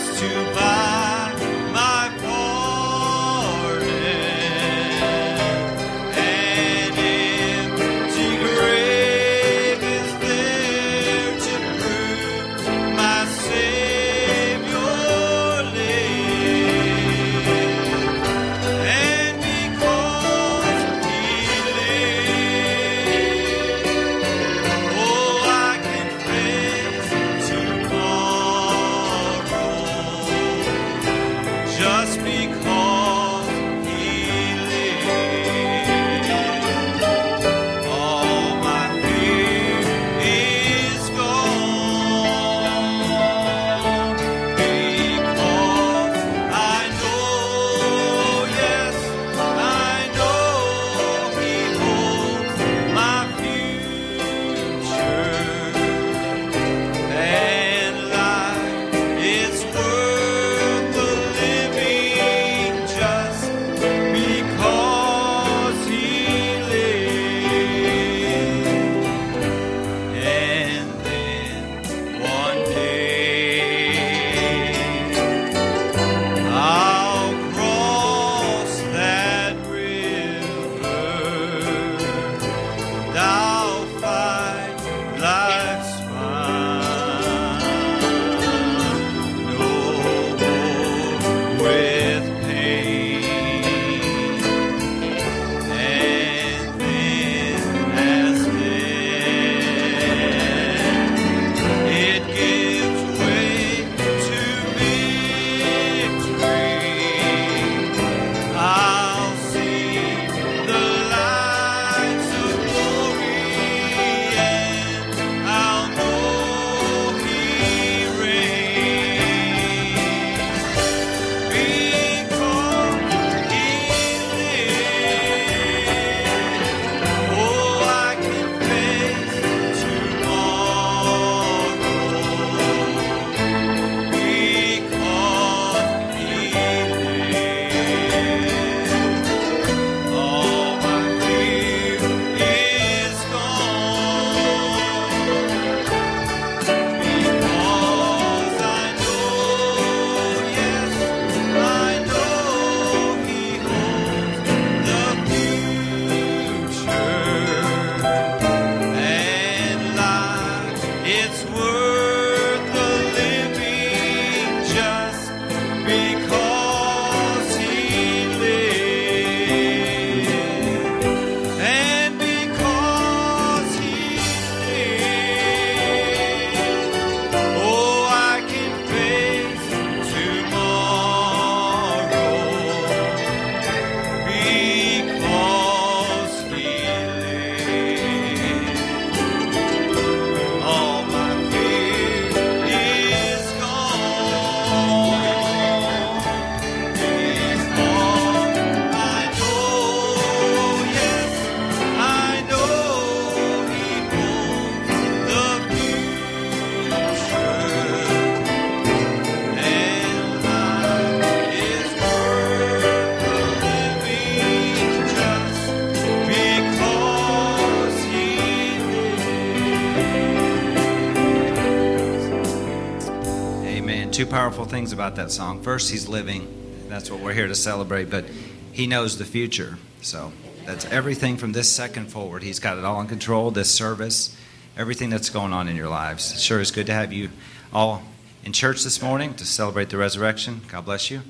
Two powerful things about that song. First, he's living. That's what we're here to celebrate. But he knows the future. So that's everything from this second forward. He's got it all in control, this service, everything that's going on in your lives. It sure is good to have you all in church this morning to celebrate the resurrection. God bless you.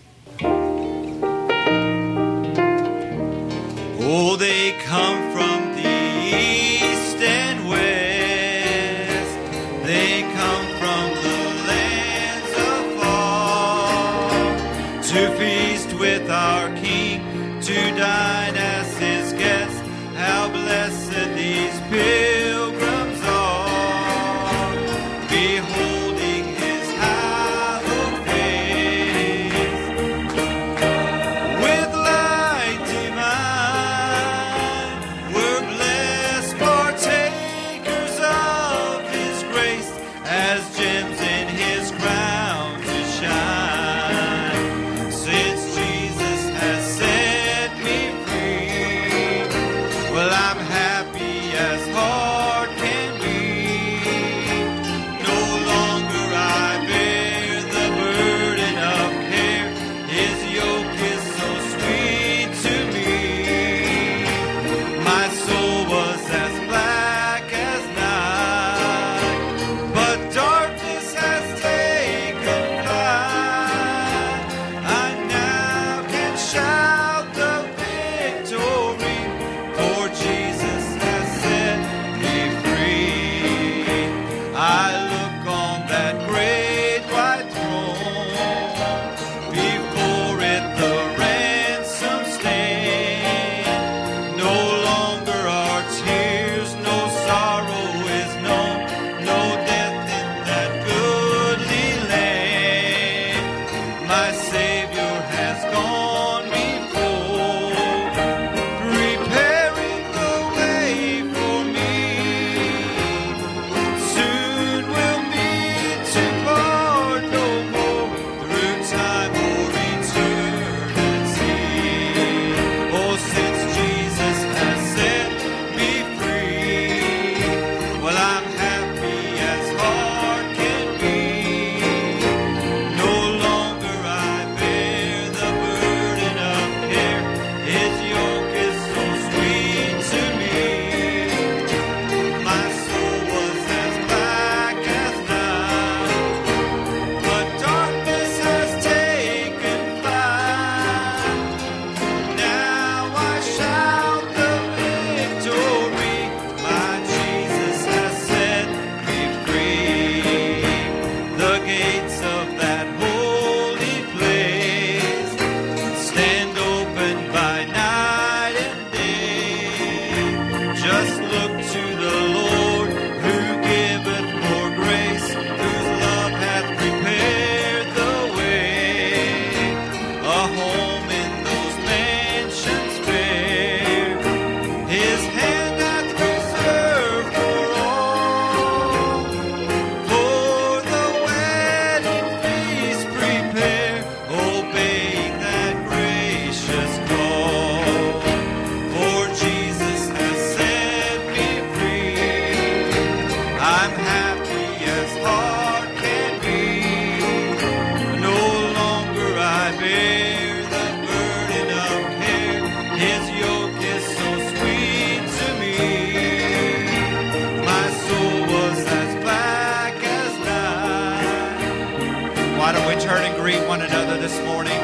Oh, they come from the east and west. They come from the lands afar to feast with our King, to dine as his guests. How blessed these pilgrims are, beholding his hallowed face. With light divine, we're blessed partakers of his grace, as gems in his crown to shine. Since Jesus has set me free, well, I'm happy as heart can be. No longer I bear the I look on that great white throne. Before it the ransom stand. No longer our tears, no sorrow is known, no death in that goodly land. My Savior has gone before, preparing the way for me. Soon we'll meet to part no more, through time or eternity. Oh, since Jesus has set me free, well, I'm happy as heart can be. No longer I bear the burden of care. His yoke is so sweet to me. My soul was as black as night, but darkness has taken flight. Now I shout the victory. My Jesus has set me free. The gates of that holy place stand open by night and day. Just look to the Lord who giveth more grace, whose love hath prepared the way. A home in those mansions fair, His hand hath reserved for all. For the wedding feast prepare, obeying that gracious call. For Jesus has set me free. I'm happy as heart can be. No longer I bear the burden of care. His yoke is so sweet to me. My soul was as black as night. Why don't we turn and greet one another this morning?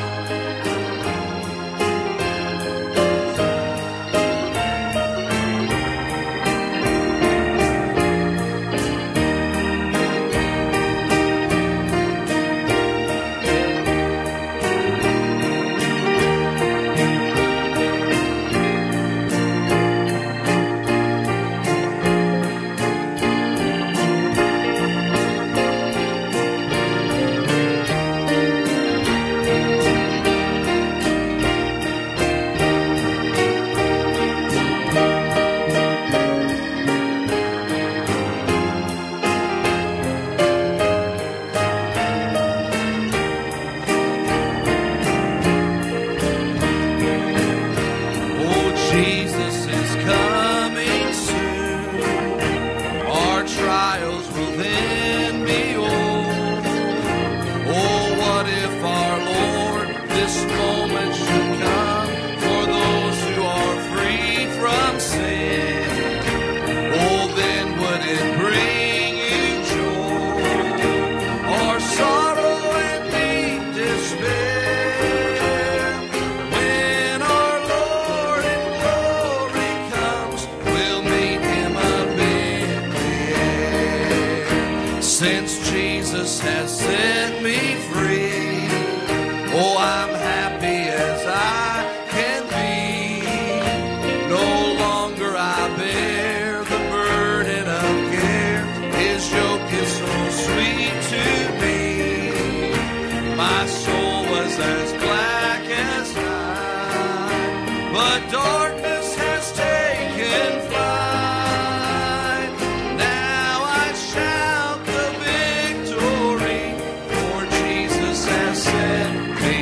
Oh, Jesus is coming soon. Our trials will then be over. Oh, what if our Lord this moment should come for those who are free from sin? Oh, then would it bring you joy or sorrow and deep despair? When our Lord in glory comes, we'll meet Him up in the air. Since Jesus has set me free, oh, I'm happy as I can be. No longer I bear the burden of care. His yoke is so sweet to me. My soul was as black as night, but darkness has taken flight. Now I shout the victory, for Jesus has set me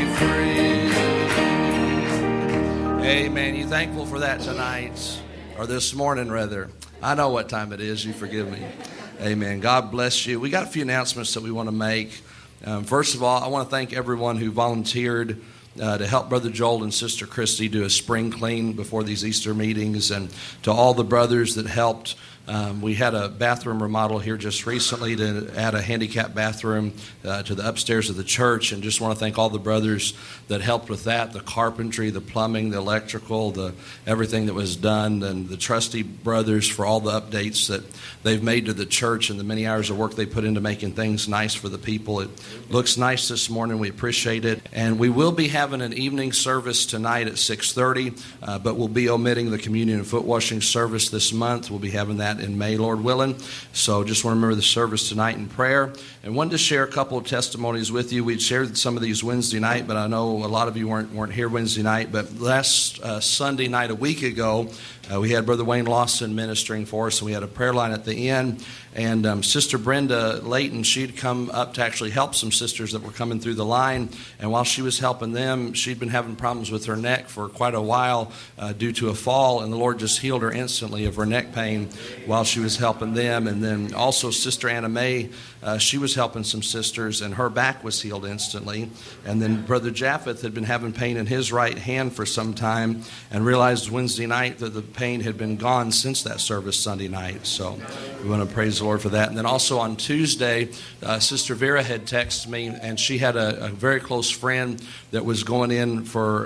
free. Amen. You thankful for that tonight? Or this morning, rather? I know what time it is. You forgive me. Amen. God bless you. We got a few announcements that we want to make. First of all, I want to thank everyone who volunteered to help Brother Joel and Sister Christy do a spring clean before these Easter meetings, and to all the brothers that helped We had a bathroom remodel here just recently to add a handicap bathroom to the upstairs of the church, and just want to thank all the brothers that helped with that, the carpentry, the plumbing, the electrical, everything that was done, and the trustee brothers for all the updates that they've made to the church and the many hours of work they put into making things nice for the people. It looks nice this morning. We appreciate it. And we will be having an evening service tonight at 6:30, but we'll be omitting the communion and foot washing service this month. We'll be having that in May, Lord willing. So just want to remember the service tonight in prayer. And wanted to share a couple of testimonies with you. We'd shared some of these Wednesday night, but I know a lot of you weren't here Wednesday night. But last Sunday night, a week ago, we had Brother Wayne Lawson ministering for us, and we had a prayer line at the end. And Sister Brenda Layton, she'd come up to actually help some sisters that were coming through the line. And while she was helping them, she'd been having problems with her neck for quite a while due to a fall. And the Lord just healed her instantly of her neck pain while she was helping them. And then also Sister Anna Mae, she was helping some sisters, and her back was healed instantly. And then Brother Japheth had been having pain in his right hand for some time and realized Wednesday night that the pain had been gone since that service Sunday night. So we want to praise the Lord for that. And then also on Tuesday, Sister Vera had texted me, and she had a very close friend that was going in for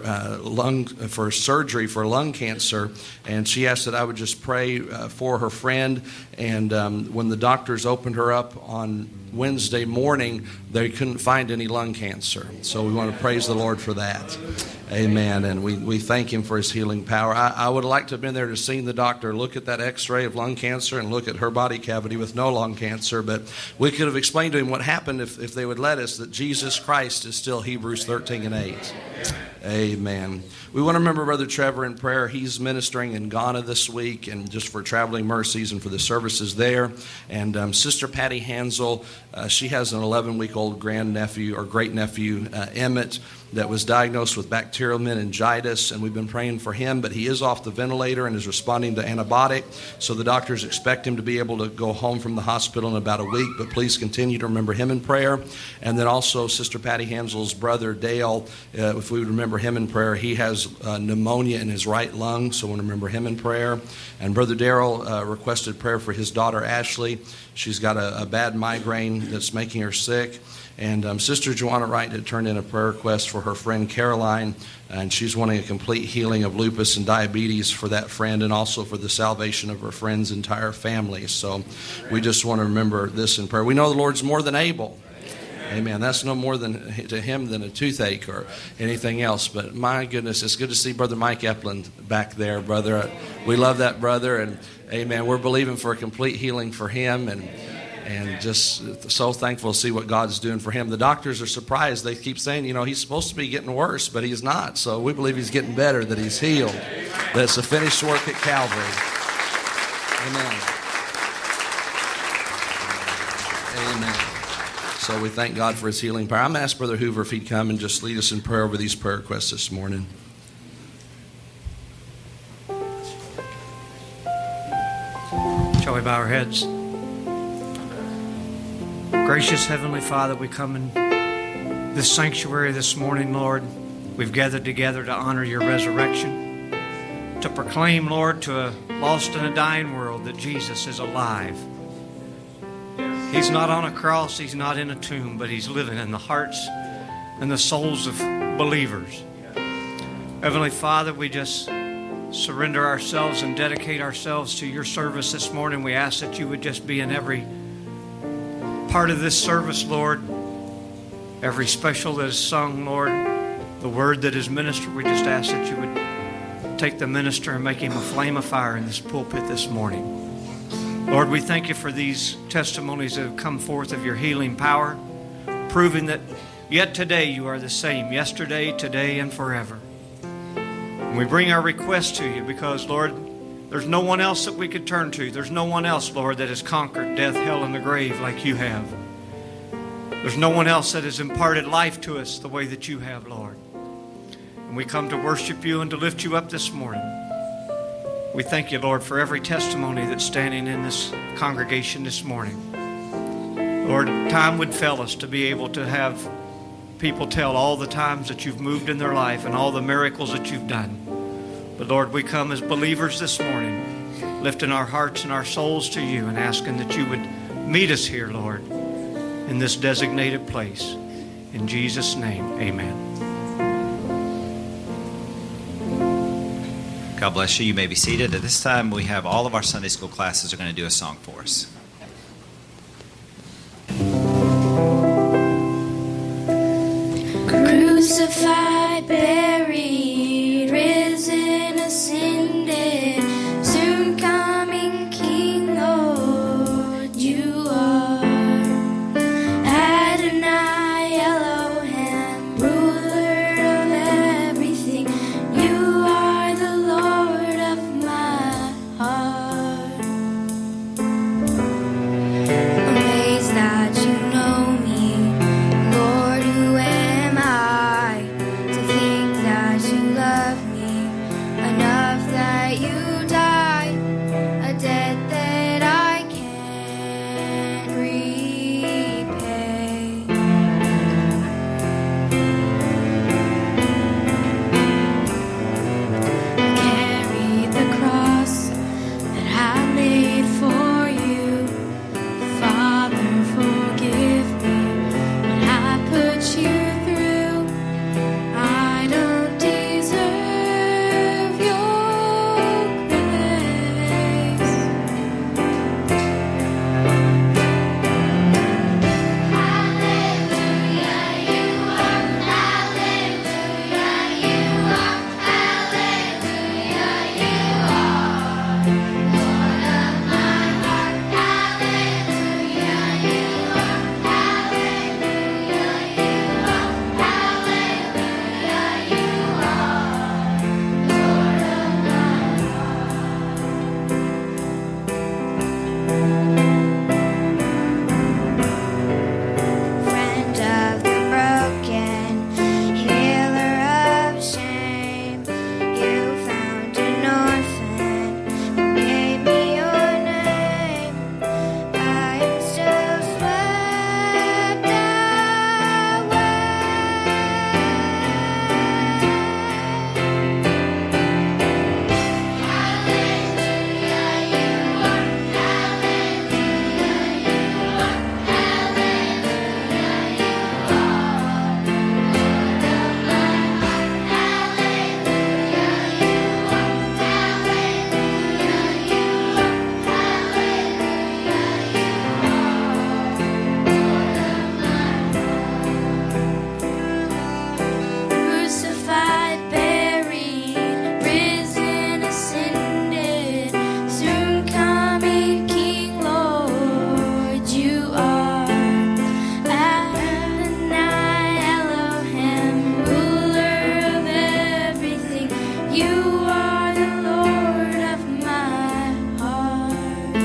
surgery for lung cancer, and she asked that I would just pray for her friend. And when the doctors opened her up on Wednesday morning, they couldn't find any lung cancer. So we want to praise the Lord for that. Amen. And we thank Him for His healing power. I would like to have been there to see the doctor look at that x-ray of lung cancer and look at her body cavity with no lung cancer. But we could have explained to him what happened if they would let us, that Jesus Christ is still Hebrews 13:8. Amen. We want to remember Brother Trevor in prayer. He's ministering in Ghana this week, and just for traveling mercies and for the services there. And Sister Patty Hansel, she has an 11-week-old grandnephew or great-nephew, Emmett, that was diagnosed with bacterial meningitis, and we've been praying for him, but he is off the ventilator and is responding to antibiotic, so the doctors expect him to be able to go home from the hospital in about a week, but please continue to remember him in prayer. And then also Sister Patty Hansel's brother, Dale, if we would remember him in prayer, he has pneumonia in his right lung, so we want to remember him in prayer. And Brother Darrell requested prayer for his daughter, Ashley. She's got a bad migraine that's making her sick. And Sister Joanna Wright had turned in a prayer request for her friend Caroline, and she's wanting a complete healing of lupus and diabetes for that friend, and also for the salvation of her friend's entire family. So we just want to remember this in prayer. We know the Lord's more than able. Amen. That's no more to Him than a toothache or anything else. But my goodness, it's good to see Brother Mike Epland back there, brother. We love that brother, and amen. We're believing for a complete healing for him, and just so thankful to see what God's doing for him. The doctors are surprised. They keep saying, he's supposed to be getting worse, but he's not. So we believe he's getting better, that he's healed, that it's a finished work at Calvary. Amen. Amen. So we thank God for His healing power. I'm going to ask Brother Hoover if he'd come and just lead us in prayer over these prayer requests this morning. Shall we bow our heads? Gracious Heavenly Father, we come in this sanctuary this morning, Lord. We've gathered together to honor Your resurrection, to proclaim, Lord, to a lost and a dying world that Jesus is alive. He's not on a cross, He's not in a tomb, but He's living in the hearts and the souls of believers. Heavenly Father, we just surrender ourselves and dedicate ourselves to Your service this morning. We ask that You would just be in every part of this service, Lord. Every special that is sung, Lord. The word that is ministered, we just ask that You would take the minister and make him a flame of fire in this pulpit this morning. Lord, we thank You for these testimonies that have come forth of Your healing power, proving that yet today You are the same, yesterday, today, and forever. And we bring our requests to You because, Lord, there's no one else that we could turn to. There's no one else, Lord, that has conquered death, hell, and the grave like You have. There's no one else that has imparted life to us the way that You have, Lord. And we come to worship You and to lift You up this morning. We thank You, Lord, for every testimony that's standing in this congregation this morning. Lord, time would fail us to be able to have people tell all the times that You've moved in their life and all the miracles that You've done. But Lord, we come as believers this morning, lifting our hearts and our souls to you and asking that you would meet us here, Lord, in this designated place. In Jesus' name, amen. God bless you. You may be seated. At this time, we have all of our Sunday school classes are going to do a song for us. Crucified, buried, risen, ascended, soon coming King, Lord, you are. Adonai, Elohim, ruler of everything, you are the Lord of my heart. Amazed that you know me, Lord, who am I to think that you love me enough that you died a debt that I can't repay. Carry the cross that I made for you. Father, forgive me when I put you through. I don't deserve your grace. Hallelujah, you are. Hallelujah, you are. Hallelujah, you are. Lord of my heart. Hallelujah, you are. Hallelujah, you are. Hallelujah, you are. Lord of my friend of the broken, healer of shame. You found an orphan and gave me your name. I am still swept Crucified, buried, risen, ascended, soon coming King, Lord, you are. Adonai, Elohim, ruler of everything, you are the Lord of my heart.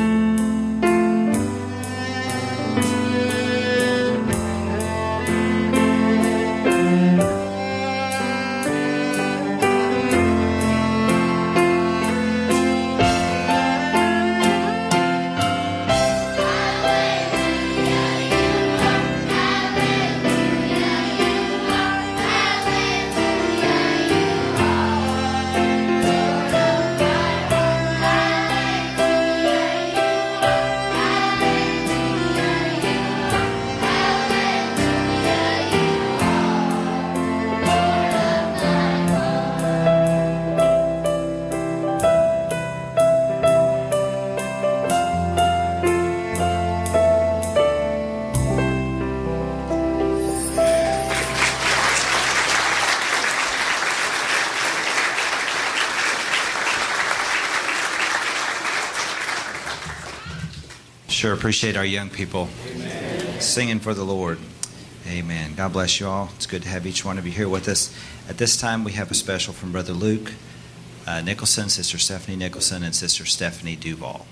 Sure appreciate our young people singing for the Lord. Amen. God bless you all. It's good to have each one of you here with us. At this time, we have a special from Brother Luke Nicholson, Sister Stephanie Nicholson, and Sister Stephanie Duval.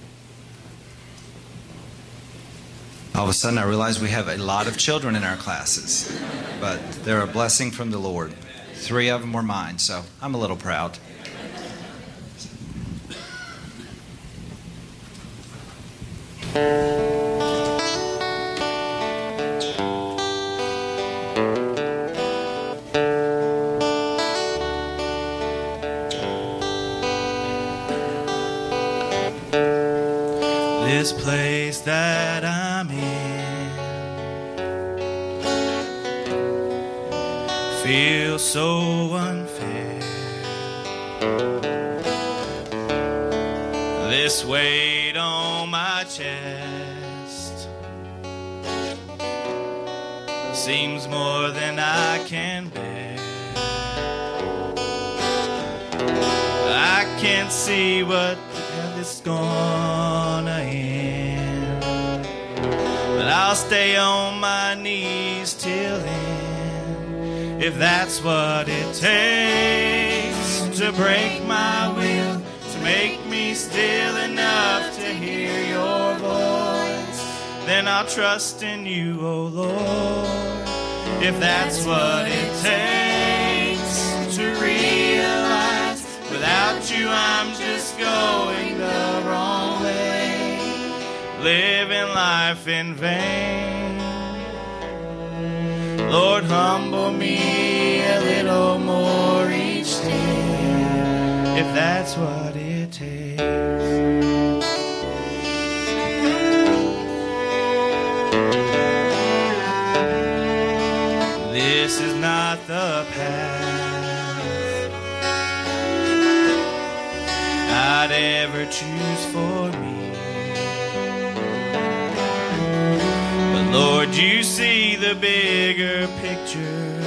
All of a sudden, I realize we have a lot of children in our classes, but they're a blessing from the Lord. 3 of them were mine, so I'm a little proud. that I'm in. Feel so unfair. This weight on my chest seems more than I can bear. I can't see what it's gonna end, but I'll stay on my knees till then, if that's what it takes to break my will, to make me still enough to hear your voice. Then I'll trust in you, oh Lord, if that's what it takes to realize without you I'm just going the wrong way, living life in vain. Lord, humble me a little more each day, if that's what it takes. This is not the path I'd ever choose for me, but Lord, you see the bigger picture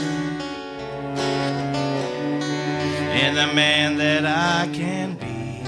and the man that I can be.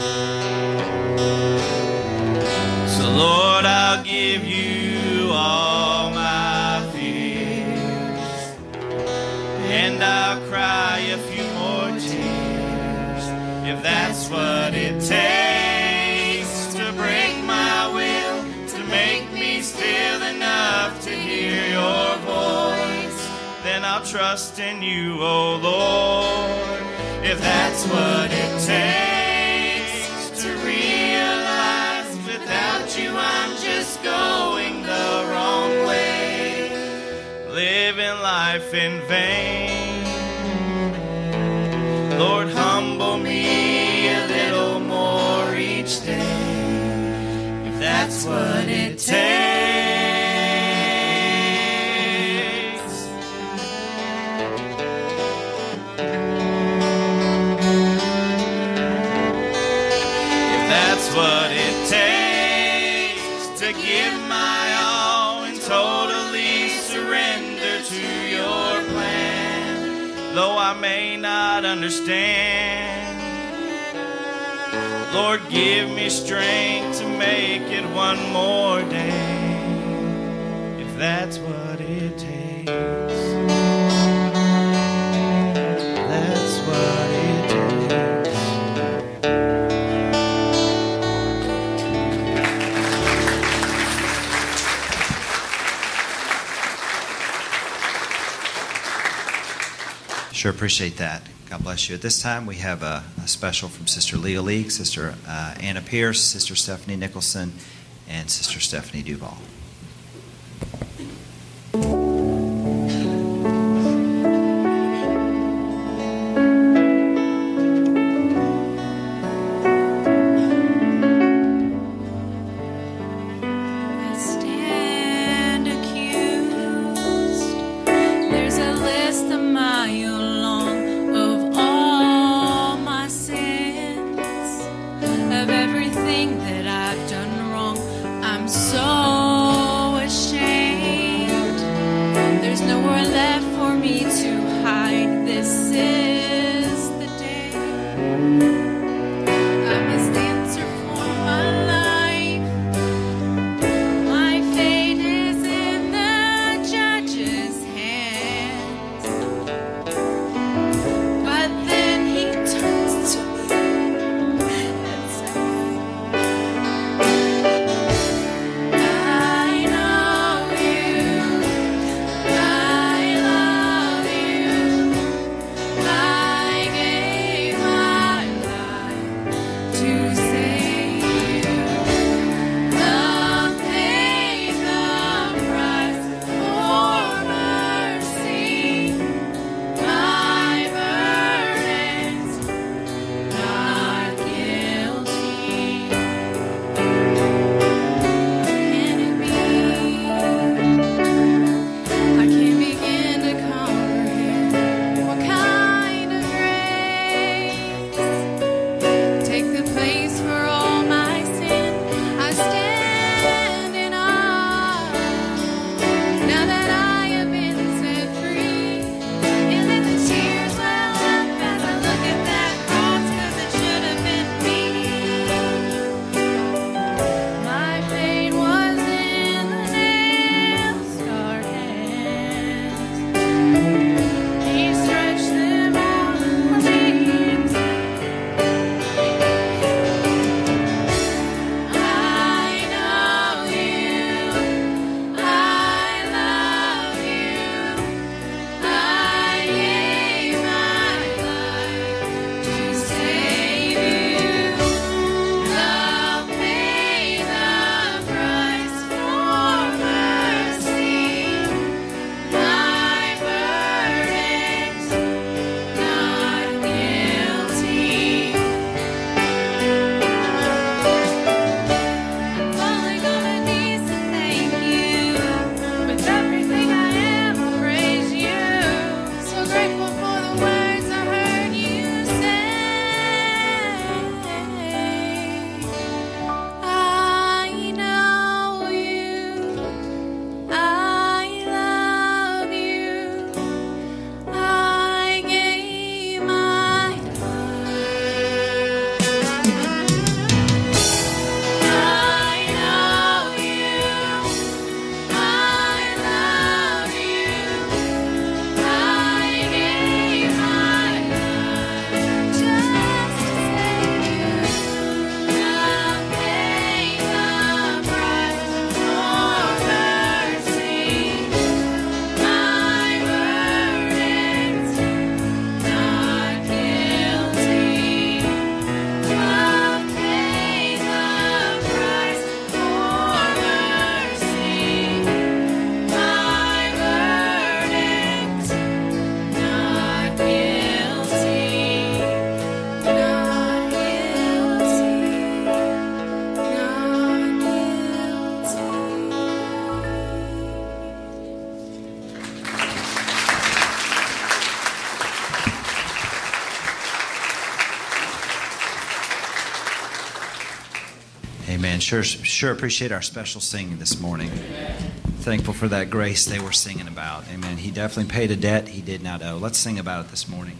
So Lord, I'll give you all my fears, and I'll cry a few more tears, if that's what it takes to break my will, to make me still enough to hear your voice. Then I'll trust in you, oh Lord, if that's what it takes to realize without you I'm just going the wrong way, living life in vain. Lord, humble me a little more each day, if that's what it takes. If that's what it takes to give my all and totally surrender to your plan, though I may not understand, Lord, give me strength to make it one more day, if that's what it takes. That's what it takes. Sure appreciate that. God bless you. At this time, we have a special from Sister Leah League, Sister Anna Pierce, Sister Stephanie Nicholson, and Sister Stephanie Duval. I know you. sure appreciate our special singing this morning. Thankful for that grace they were singing about. Amen. He definitely paid a debt he did not owe. Let's sing about it this morning.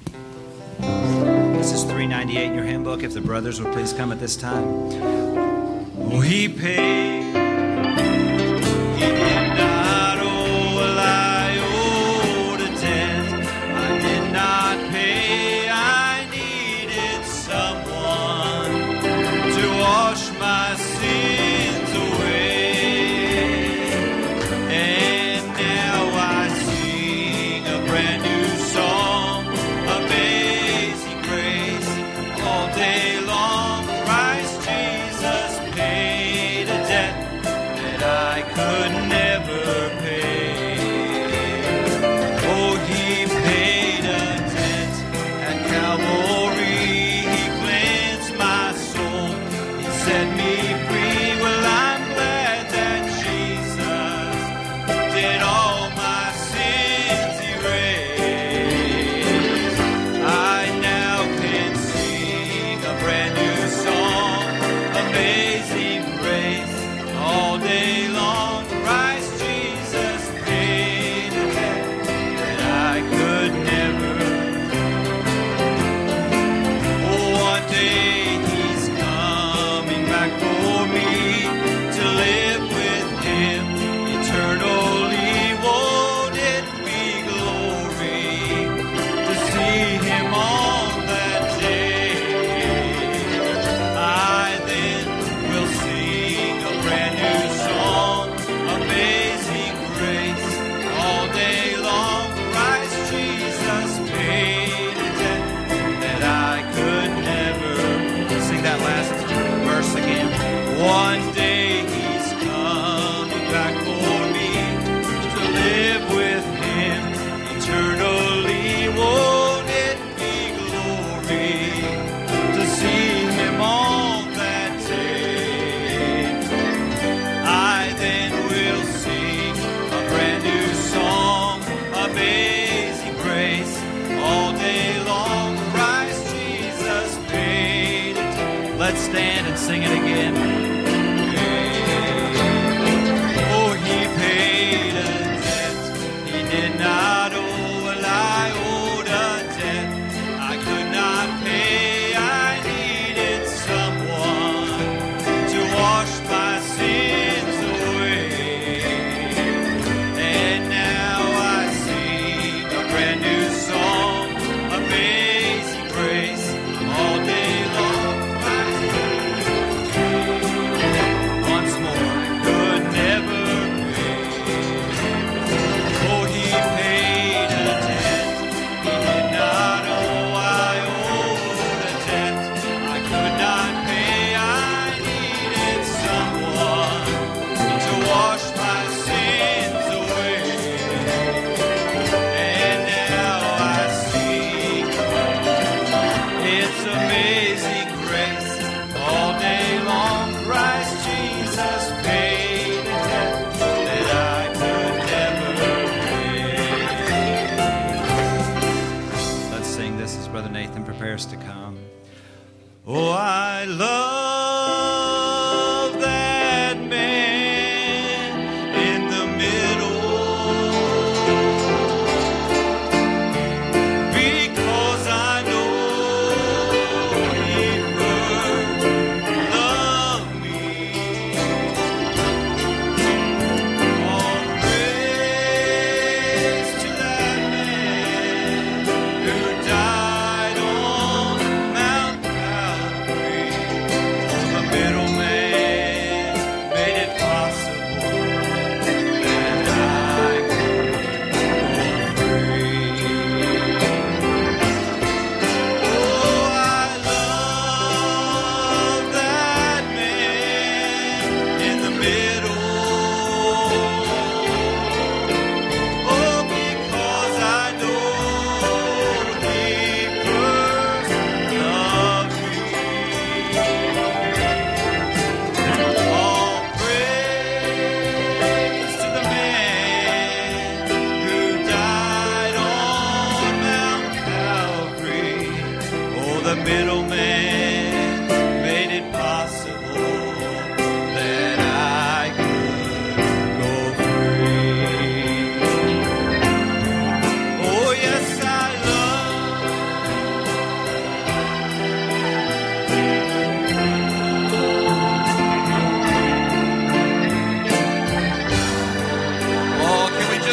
This is 398 in your hymn book. If the brothers would please come at this time. Oh, he paid. He did not owe what I owed a debt. I did not pay. I needed someone to wash my sins away. And now I sing a brand new song, Amazing Grace, all day long. Christ Jesus paid a debt that I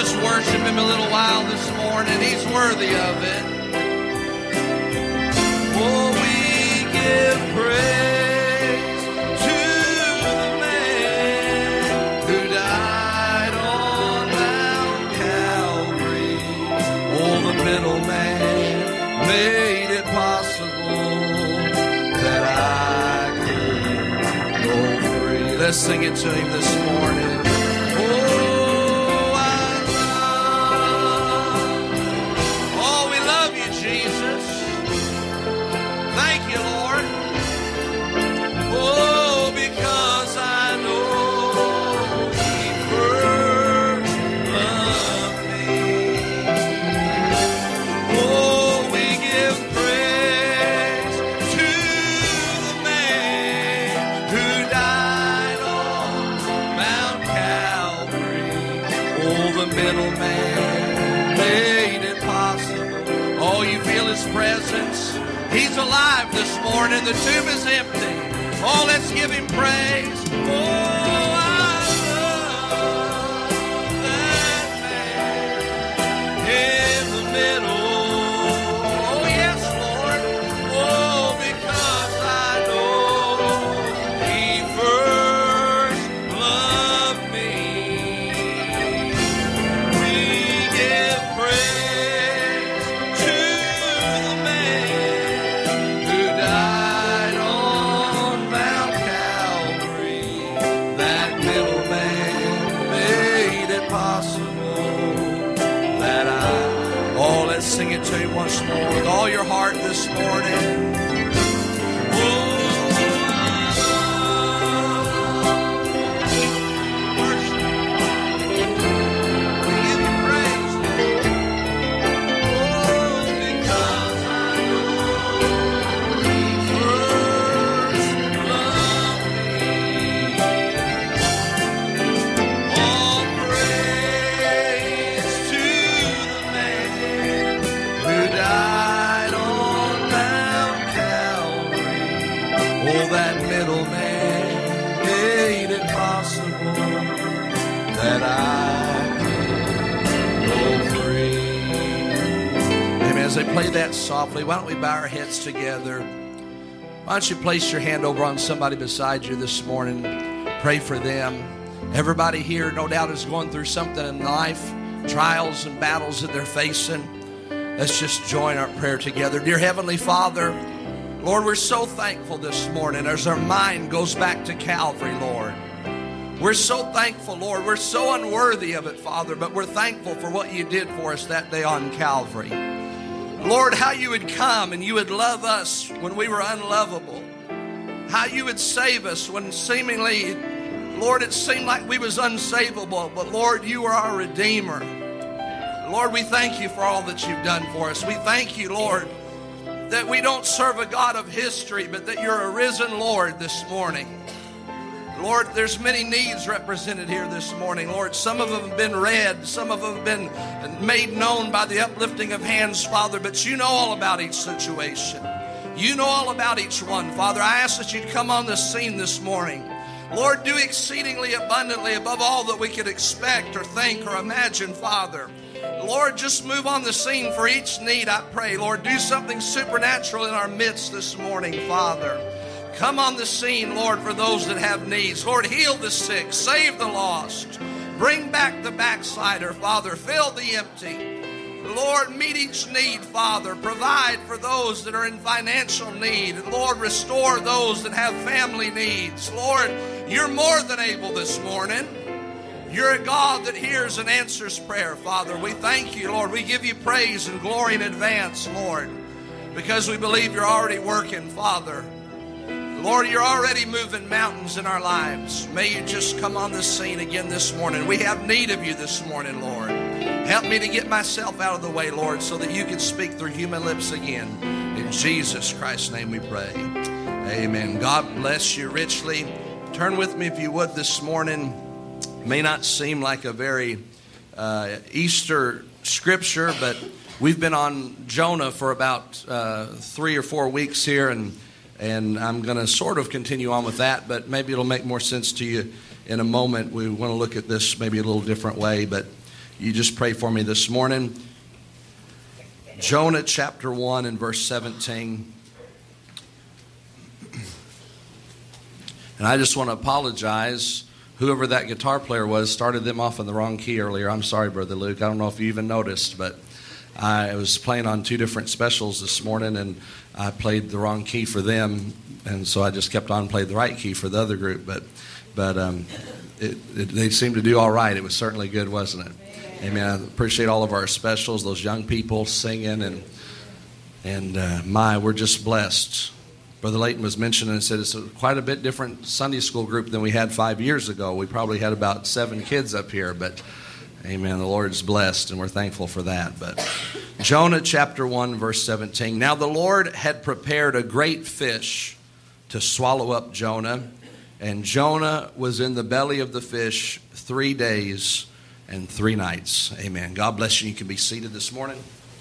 just worship Him a little while this morning. He's worthy of it. Oh, we give praise to the man who died on Mount Calvary. Oh, the middleman made it possible that I could go free. Let's sing it to Him this morning. Presence. He's alive this morning. The tomb is empty. Oh, let's give Him praise. Oh, I love that man in the middle. Oh, yes, Lord. Oh, because I know He first loved me. We give praise to sing it to Him once more with all your heart this morning. That I go free. Amen. As they play that softly, why don't we bow our heads together? Why don't you place your hand over on somebody beside you this morning? Pray for them. Everybody here, no doubt, is going through something in life, trials and battles that they're facing. Let's just join our prayer together. Dear Heavenly Father, Lord, we're so thankful this morning as our mind goes back to Calvary, Lord. We're so thankful, Lord. We're so unworthy of it, Father, but we're thankful for what you did for us that day on Calvary. Lord, how you would come and you would love us when we were unlovable. How you would save us when seemingly, Lord, it seemed like we was unsavable, but Lord, you are our Redeemer. Lord, we thank you for all that you've done for us. We thank you, Lord, that we don't serve a God of history, but that you're a risen Lord this morning. Lord, there's many needs represented here this morning. Lord, some of them have been read. Some of them have been made known by the uplifting of hands, Father. But you know all about each situation. You know all about each one, Father. I ask that you'd come on the scene this morning. Lord, do exceedingly abundantly above all that we could expect or think or imagine, Father. Lord, just move on the scene for each need, I pray. Lord, do something supernatural in our midst this morning, Father. Come on the scene, Lord, for those that have needs. Lord, heal the sick, save the lost. Bring back the backslider, Father. Fill the empty. Lord, meet each need, Father. Provide for those that are in financial need. And Lord, restore those that have family needs. Lord, you're more than able this morning. You're a God that hears and answers prayer, Father. We thank you, Lord. We give you praise and glory in advance, Lord, because we believe you're already working, Father. Lord, you're already moving mountains in our lives. May you just come on the scene again this morning. We have need of you this morning, Lord. Help me to get myself out of the way, Lord, so that you can speak through human lips again. In Jesus Christ's name we pray. Amen. God bless you richly. Turn with me, if you would, this morning. It may not seem like a very Easter scripture, but we've been on Jonah for about 3 or 4 weeks here, and I'm going to sort of continue on with that, but maybe it'll make more sense to you in a moment. We want to look at this maybe a little different way. But you just pray for me this morning. Jonah chapter 1 and verse 17. And I just want to apologize. Whoever that guitar player was started them off in the wrong key earlier. I'm sorry, Brother Luke. I don't know if you even noticed, but I was playing on 2 different specials this morning, and I played the wrong key for them, and so I just kept on playing the right key for the other group. But they seemed to do all right. It was certainly good, wasn't it? Amen. I appreciate all of our specials, those young people singing, and we're just blessed. Brother Layton was mentioning and said it's quite a bit different Sunday school group than we had 5 years ago. We probably had about 7 kids up here, but amen, the Lord's blessed, and we're thankful for that. But Jonah chapter 1, verse 17. Now the Lord had prepared a great fish to swallow up Jonah, and Jonah was in the belly of the fish 3 days and 3 nights. Amen. God bless you. You can be seated this morning.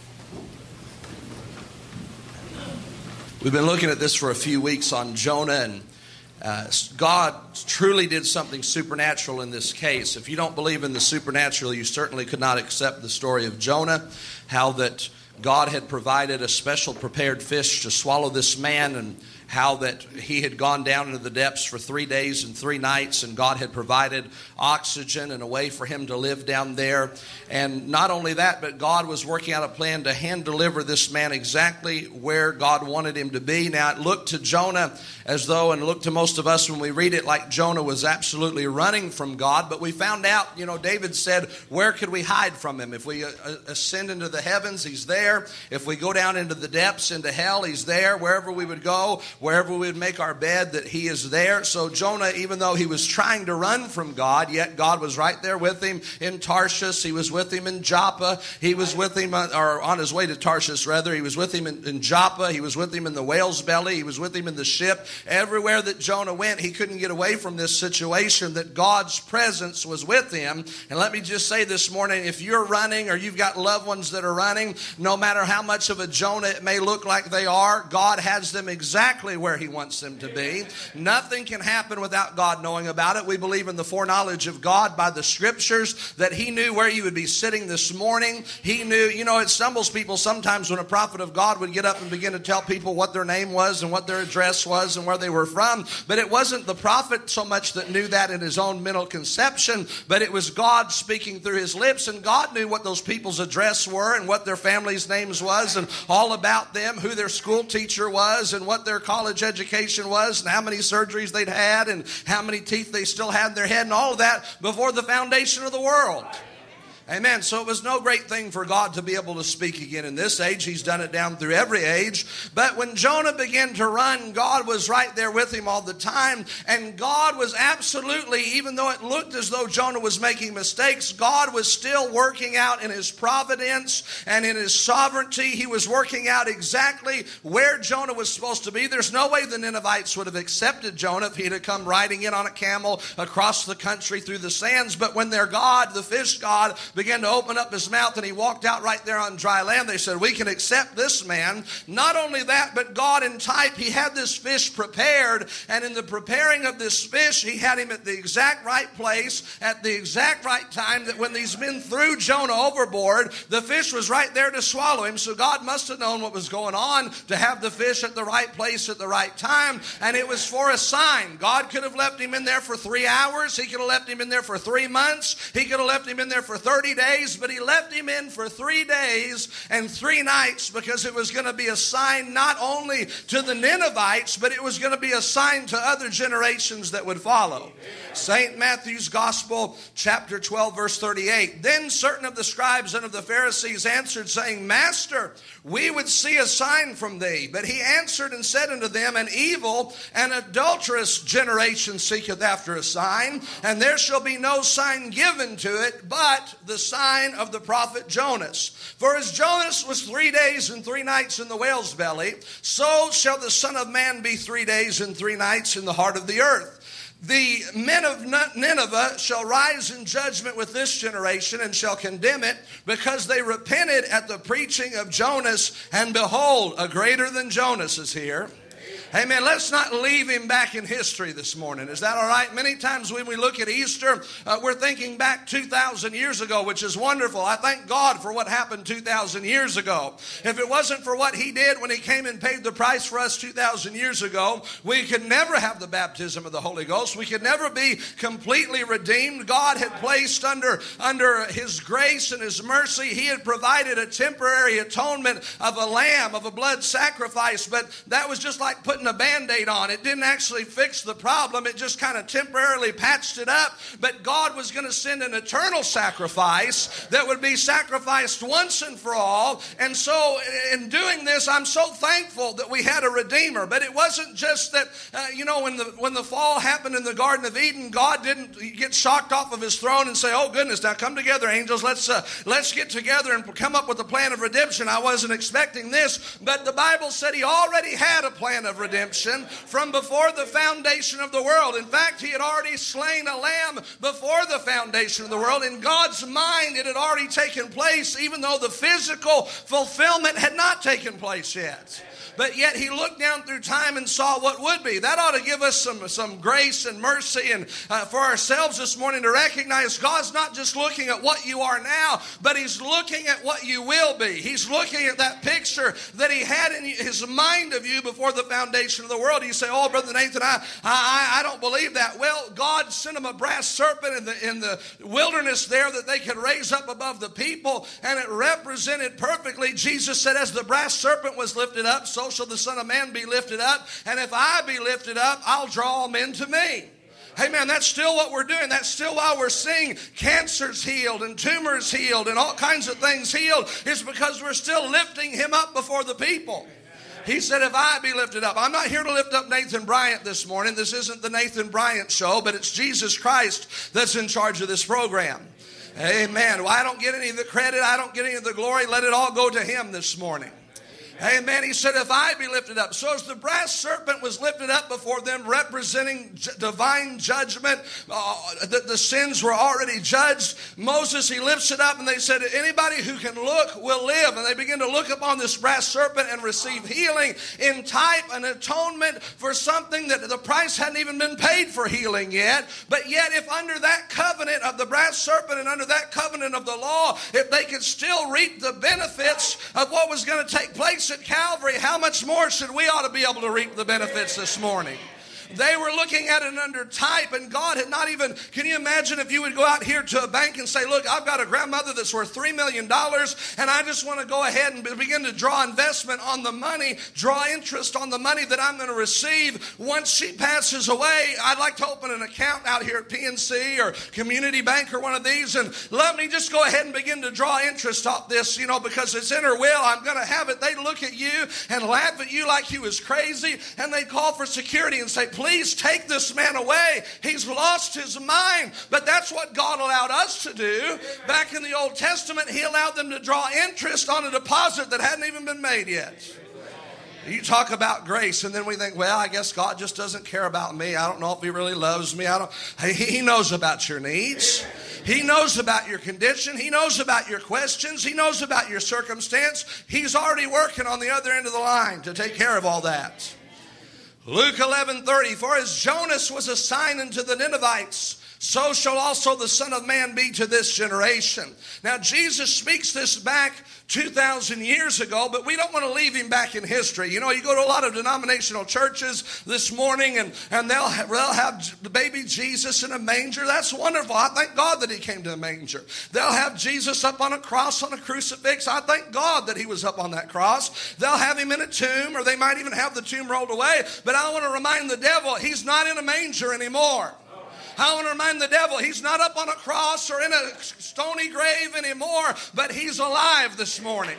We've been looking at this for a few weeks on Jonah, and God truly did something supernatural in this case. If you don't believe in the supernatural, you certainly could not accept the story of Jonah, how that God had provided a special prepared fish to swallow this man, and how that he had gone down into the depths for 3 days and 3 nights, and God had provided oxygen and a way for him to live down there. And not only that, but God was working out a plan to hand deliver this man exactly where God wanted him to be. Now it looked to Jonah as though, and it looked to most of us when we read it, like Jonah was absolutely running from God. But we found out, David said, where could we hide from him? If we ascend into the heavens, he's there. If we go down into the depths, into hell, he's there. Wherever we would go, wherever we would make our bed, that he is there. So Jonah, even though he was trying to run from God, yet God was right there with him in Tarshish. He was with him in Joppa. He was with him, or on his way to Tarshish, rather. He was with him in Joppa. He was with him in the whale's belly. He was with him in the ship. Everywhere that Jonah went, he couldn't get away from this situation, that God's presence was with him. And let me just say this morning, if you're running or you've got loved ones that are running, no matter how much of a Jonah it may look like they are, God has them exactly where he wants them to be. Nothing can happen without God knowing about it. We believe in the foreknowledge of God by the scriptures, that he knew where you would be sitting this morning. He knew, it stumbles people sometimes when a prophet of God would get up and begin to tell people what their name was and what their address was and where they were from. But it wasn't the prophet so much that knew that in his own mental conception, but it was God speaking through his lips, and God knew what those people's address were and what their family's names was and all about them, who their school teacher was and what their college education was and how many surgeries they'd had and how many teeth they still had in their head and all of that before the foundation of the world. Amen. So it was no great thing for God to be able to speak again in this age. He's done it down through every age. But when Jonah began to run, God was right there with him all the time. And God was absolutely, even though it looked as though Jonah was making mistakes, God was still working out in his providence and in his sovereignty. He was working out exactly where Jonah was supposed to be. There's no way the Ninevites would have accepted Jonah if he had come riding in on a camel across the country through the sands. But when their God, the fish God, began to open up his mouth and he walked out right there on dry land, they said, we can accept this man. Not only that, but God in type, he had this fish prepared, and in the preparing of this fish, he had him at the exact right place at the exact right time, that when these men threw Jonah overboard, the fish was right there to swallow him. So God must have known what was going on to have the fish at the right place at the right time, and it was for a sign. God could have left him in there for 3 hours. He could have left him in there for 3 months. He could have left him in there for 30 days, but he left him in for 3 days and 3 nights because it was going to be a sign not only to the Ninevites, but it was going to be a sign to other generations that would follow. St. Matthew's Gospel, chapter 12, verse 38. Then certain of the scribes and of the Pharisees answered, saying, Master, we would see a sign from thee. But he answered and said unto them, An evil and adulterous generation seeketh after a sign, and there shall be no sign given to it but the sign of the prophet Jonas. For as Jonas was 3 days and 3 nights in the whale's belly, so shall the Son of Man be 3 days and 3 nights in the heart of the earth. The men of Nineveh shall rise in judgment with this generation and shall condemn it, because they repented at the preaching of Jonas, and behold, a greater than Jonas is here. Amen. Let's not leave him back in history this morning. Is that all right? Many times when we look at Easter, we're thinking back 2,000 years ago, which is wonderful. I thank God for what happened 2,000 years ago. If it wasn't for what he did when he came and paid the price for us 2,000 years ago, we could never have the baptism of the Holy Ghost. We could never be completely redeemed. God had placed under his grace and his mercy, he had provided a temporary atonement of a lamb, of a blood sacrifice, but that was just like putting a Band-Aid on. It didn't actually fix the problem. It just kind of temporarily patched it up. But God was going to send an eternal sacrifice that would be sacrificed once and for all. And so in doing this, I'm so thankful that we had a Redeemer. But it wasn't just that, when the fall happened in the Garden of Eden, God didn't get shocked off of his throne and say, oh goodness, now come together, angels. Let's get together and come up with a plan of redemption. I wasn't expecting this. But the Bible said he already had a plan of redemption from before the foundation of the world. In fact, he had already slain a lamb before the foundation of the world. In God's mind, it had already taken place, even though the physical fulfillment had not taken place yet. But yet he looked down through time and saw what would be. That ought to give us some grace and mercy and for ourselves this morning to recognize God's not just looking at what you are now, but he's looking at what you will be. He's looking at that picture that he had in his mind of you before the foundation of the world. You say, oh, Brother Nathan, I don't believe that. Well, God sent him a brass serpent in the wilderness there that they could raise up above the people, and it represented perfectly. Jesus said, as the brass serpent was lifted up, so shall the Son of Man be lifted up. And if I be lifted up, I'll draw all men to me. Hey man, that's still what we're doing. That's still why we're seeing cancers healed and tumors healed and all kinds of things healed. It's because we're still lifting him up before the people. He said, if I be lifted up. I'm not here to lift up Nathan Bryant this morning. This isn't the Nathan Bryant show, but it's Jesus Christ that's in charge of this program. Amen. Well, I don't get any of the credit. I don't get any of the glory. Let it all go to him this morning. Amen. He said, if I be lifted up. So as the brass serpent was lifted up before them, representing divine judgment, the sins were already judged. Moses, he lifts it up, and they said, anybody who can look will live. And they begin to look upon this brass serpent and receive healing in type, an atonement for something that the price hadn't even been paid for healing yet. But yet, if under that covenant of the brass serpent and under that covenant of the law, if they could still reap the benefits of what was going to take place at Calvary, how much more should we ought to be able to reap the benefits this morning? They were looking at it under type, and God had not even, can you imagine if you would go out here to a bank and say, look, I've got a grandmother that's worth $3 million, and I just want to go ahead and begin to draw investment on the money, draw interest on the money that I'm going to receive. Once she passes away, I'd like to open an account out here at PNC or Community Bank or one of these, and let me just go ahead and begin to draw interest off this, because it's in her will. I'm going to have it. They'd look at you and laugh at you like you was crazy, and they'd call for security and say, please take this man away. He's lost his mind. But that's what God allowed us to do. Back in the Old Testament, he allowed them to draw interest on a deposit that hadn't even been made yet. You talk about grace, and then we think, well, I guess God just doesn't care about me. I don't know if he really loves me. He knows about your needs. He knows about your condition. He knows about your questions. He knows about your circumstance. He's already working on the other end of the line to take care of all that. Luke 11:30, for as Jonas was a sign unto the Ninevites, so shall also the Son of Man be to this generation. Now, Jesus speaks this back 2,000 years ago, but we don't want to leave him back in history. You go to a lot of denominational churches this morning, and they'll have the baby Jesus in a manger. That's wonderful. I thank God that he came to a manger. They'll have Jesus up on a cross, on a crucifix. I thank God that he was up on that cross. They'll have him in a tomb, or they might even have the tomb rolled away. But I want to remind the devil, he's not in a manger anymore. I want to remind the devil, he's not up on a cross or in a stony grave anymore, but he's alive this morning.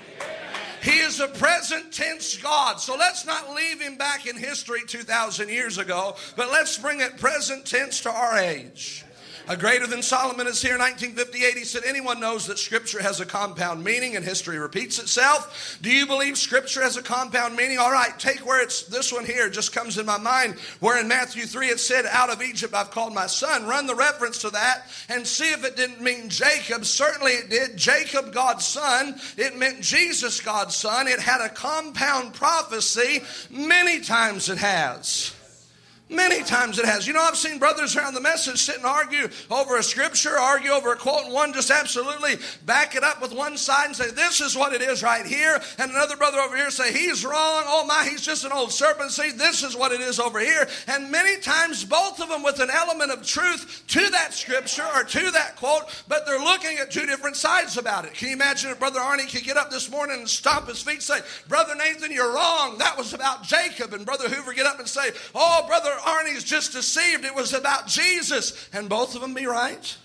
He is a present tense God. So let's not leave him back in history 2,000 years ago, but let's bring it present tense to our age. A greater than Solomon is here in 1958. He said, anyone knows that Scripture has a compound meaning and history repeats itself? Do you believe Scripture has a compound meaning? All right, take where it's, this one here just comes in my mind, where in Matthew 3 it said, out of Egypt I've called my son. Run the reference to that and see if it didn't mean Jacob. Certainly it did. Jacob, God's son. It meant Jesus, God's son. It had a compound prophecy. Many times it has. Many times it has. You know, I've seen brothers around the message sit and argue over a scripture, argue over a quote, and one just absolutely back it up with one side and say, this is what it is right here. And another brother over here say, he's wrong. Oh my, he's just an old serpent. See, this is what it is over here. And many times both of them with an element of truth to that scripture or to that quote, but they're looking at two different sides about it. Can you imagine if Brother Arnie could get up this morning and stomp his feet and say, Brother Nathan, you're wrong. That was about Jacob. And Brother Hoover get up and say, oh, Brother Arnie's just deceived. It was about Jesus. And both of them be right?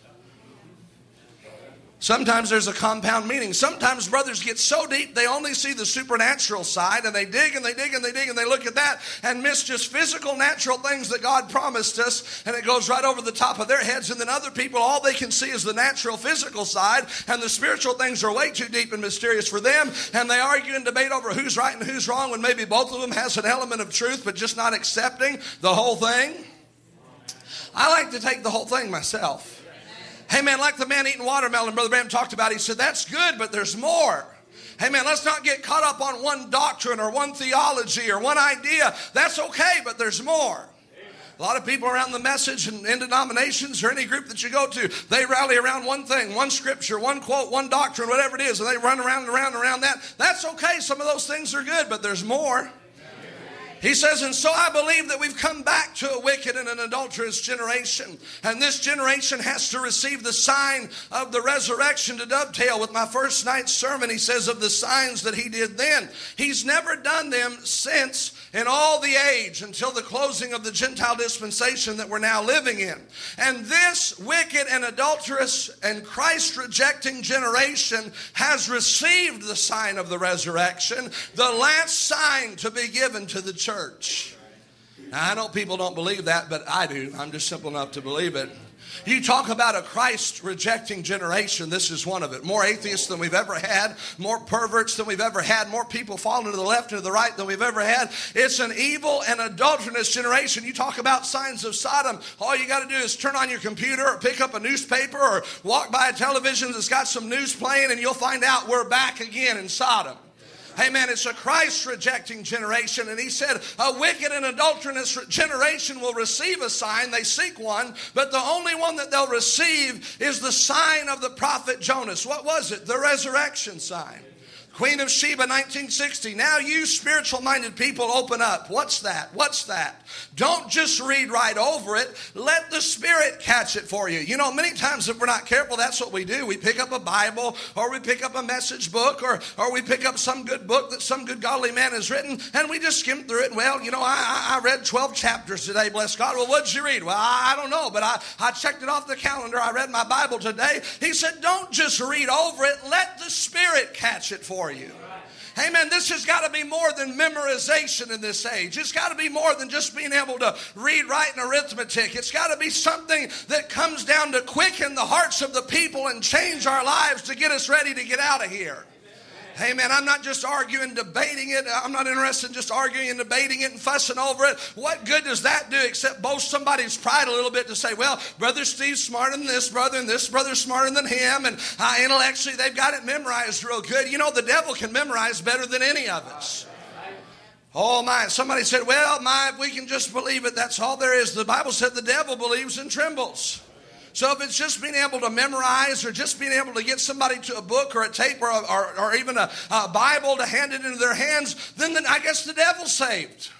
Sometimes there's a compound meaning. Sometimes brothers get so deep they only see the supernatural side, and they dig and they dig and they dig and they look at that and miss just physical natural things that God promised us, and it goes right over the top of their heads. And then other people, all they can see is the natural physical side, and the spiritual things are way too deep and mysterious for them, and they argue and debate over who's right and who's wrong when maybe both of them has an element of truth but just not accepting the whole thing. I like to take the whole thing myself. Hey man, like the man eating watermelon Brother Branham talked about, he said, that's good, but there's more. Hey man, let's not get caught up on one doctrine or one theology or one idea. That's okay, but there's more. A lot of people around the message and in denominations or any group that you go to, they rally around one thing, one scripture, one quote, one doctrine, whatever it is, and they run around and around and around that. That's okay. Some of those things are good, but there's more. He says, and so I believe that we've come back to a wicked and an adulterous generation. And this generation has to receive the sign of the resurrection to dovetail with my first night's sermon. He says of the signs that he did then. He's never done them since in all the age until the closing of the Gentile dispensation that we're now living in. And this wicked and adulterous and Christ-rejecting generation has received the sign of the resurrection, the last sign to be given to the church. Now, I know people don't believe that, but I do. I'm just simple enough to believe it. You talk about a Christ-rejecting generation, this is one of it. More atheists than we've ever had, more perverts than we've ever had, more people falling to the left and to the right than we've ever had. It's an evil and adulterous generation. You talk about signs of Sodom, all you got to do is turn on your computer or pick up a newspaper or walk by a television that's got some news playing, and you'll find out we're back again in Sodom. Amen. It's a Christ-rejecting generation. And he said, a wicked and adulterous generation will receive a sign. They seek one, but the only one that they'll receive is the sign of the prophet Jonas. What was it? The resurrection sign. Queen of Sheba, 1960. Now you spiritual-minded people, open up. What's that? What's that? Don't just read right over it. Let the Spirit catch it for you. You know, many times if we're not careful, that's what we do. We pick up a Bible, or we pick up a message book, or we pick up some good book that some good godly man has written, and we just skim through it. And, well, you know, I read 12 chapters today, bless God. Well, what did you read? Well, I don't know, but I checked it off the calendar. I read my Bible today. He said, don't just read over it. Let the Spirit catch it for you. Amen. This has got to be more than memorization in this age. It's got to be more than just being able to read, write, and arithmetic. It's got to be something that comes down to quicken the hearts of the people and change our lives to get us ready to get out of here. Amen. I'm not just arguing, debating it. I'm not interested in just arguing and debating it and fussing over it. What good does that do except boast somebody's pride a little bit to say, well, Brother Steve's smarter than this brother, and this brother's smarter than him, and intellectually they've got it memorized real good. You know, the devil can memorize better than any of us. Oh my, somebody said, well, if we can just believe it, that's all there is. The Bible said the devil believes and trembles. So if it's just being able to memorize or just being able to get somebody to a book or a tape or even a Bible to hand it into their hands, then I guess the devil's saved.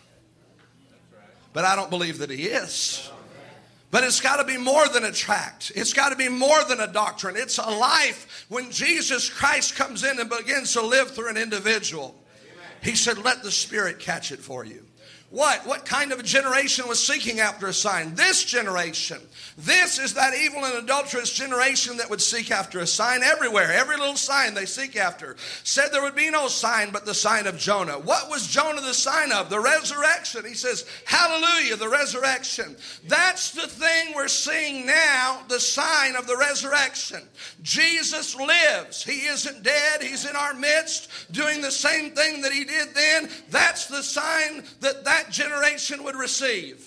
But I don't believe that he is. But it's got to be more than a tract. It's got to be more than a doctrine. It's a life when Jesus Christ comes in and begins to live through an individual. He said, let the Spirit catch it for you. What kind of a generation was seeking after a sign? This generation. This is that evil and adulterous generation that would seek after a sign everywhere. Every little sign they seek after. Said there would be no sign but the sign of Jonah. What was Jonah the sign of? The resurrection. He says, hallelujah, the resurrection. That's the thing we're seeing now, the sign of the resurrection. Jesus lives. He isn't dead. He's in our midst doing the same thing that he did then. That's the sign that generation would receive.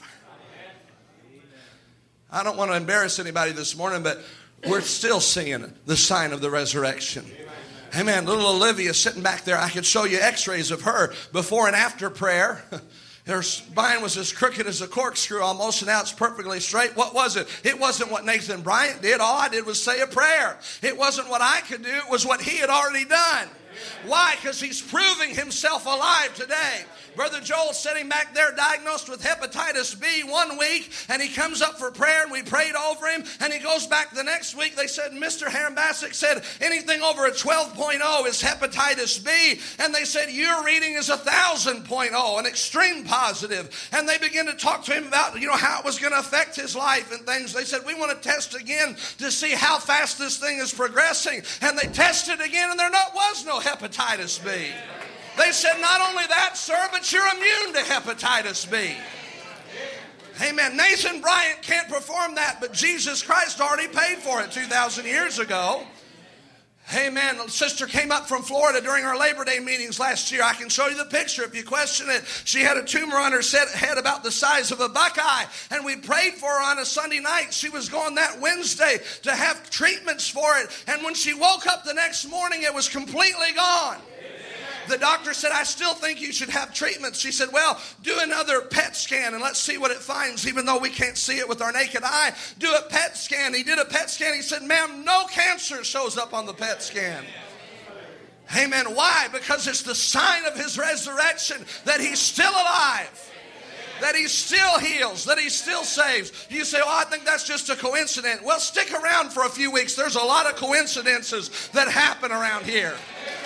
I don't want to embarrass anybody this morning, but we're still seeing the sign of the resurrection. Amen. Little Olivia sitting back there. I could show you x-rays of her before and after prayer. Her spine was as crooked as a corkscrew almost, and now it's perfectly straight. What was it? It wasn't what Nathan Bryant did. All I did was say a prayer. It wasn't what I could do. It was what he had already done. Why? Because he's proving himself alive today. Brother Joel sitting back there diagnosed with hepatitis B 1 week, and he comes up for prayer, and we prayed over him, and he goes back the next week. They said, Mr. Harambasic said anything over a 12.0 is hepatitis B, and they said your reading is 1,000.0, an extreme positive. And they began to talk to him about, how it was going to affect his life and things. They said, we want to test again to see how fast this thing is progressing. And they tested again, and there was no hepatitis B. They said, not only that, sir, but you're immune to hepatitis B. Amen. Nathan Bryant can't perform that, but Jesus Christ already paid for it 2,000 years ago. Amen. A sister came up from Florida during our Labor Day meetings last year. I can show you the picture if you question it. She had a tumor on her head about the size of a buckeye, and we prayed for her on a Sunday night. She was going that Wednesday to have treatments for it, and when she woke up the next morning, it was completely gone. The doctor said, I still think you should have treatment. She said, well, do another PET scan and let's see what it finds, even though we can't see it with our naked eye. Do a PET scan. He did a PET scan. He said, ma'am, no cancer shows up on the PET scan. Amen. Why? Because it's the sign of his resurrection that he's still alive, that he still heals, that he still saves. You say, I think that's just a coincidence. Well, stick around for a few weeks. There's a lot of coincidences that happen around here.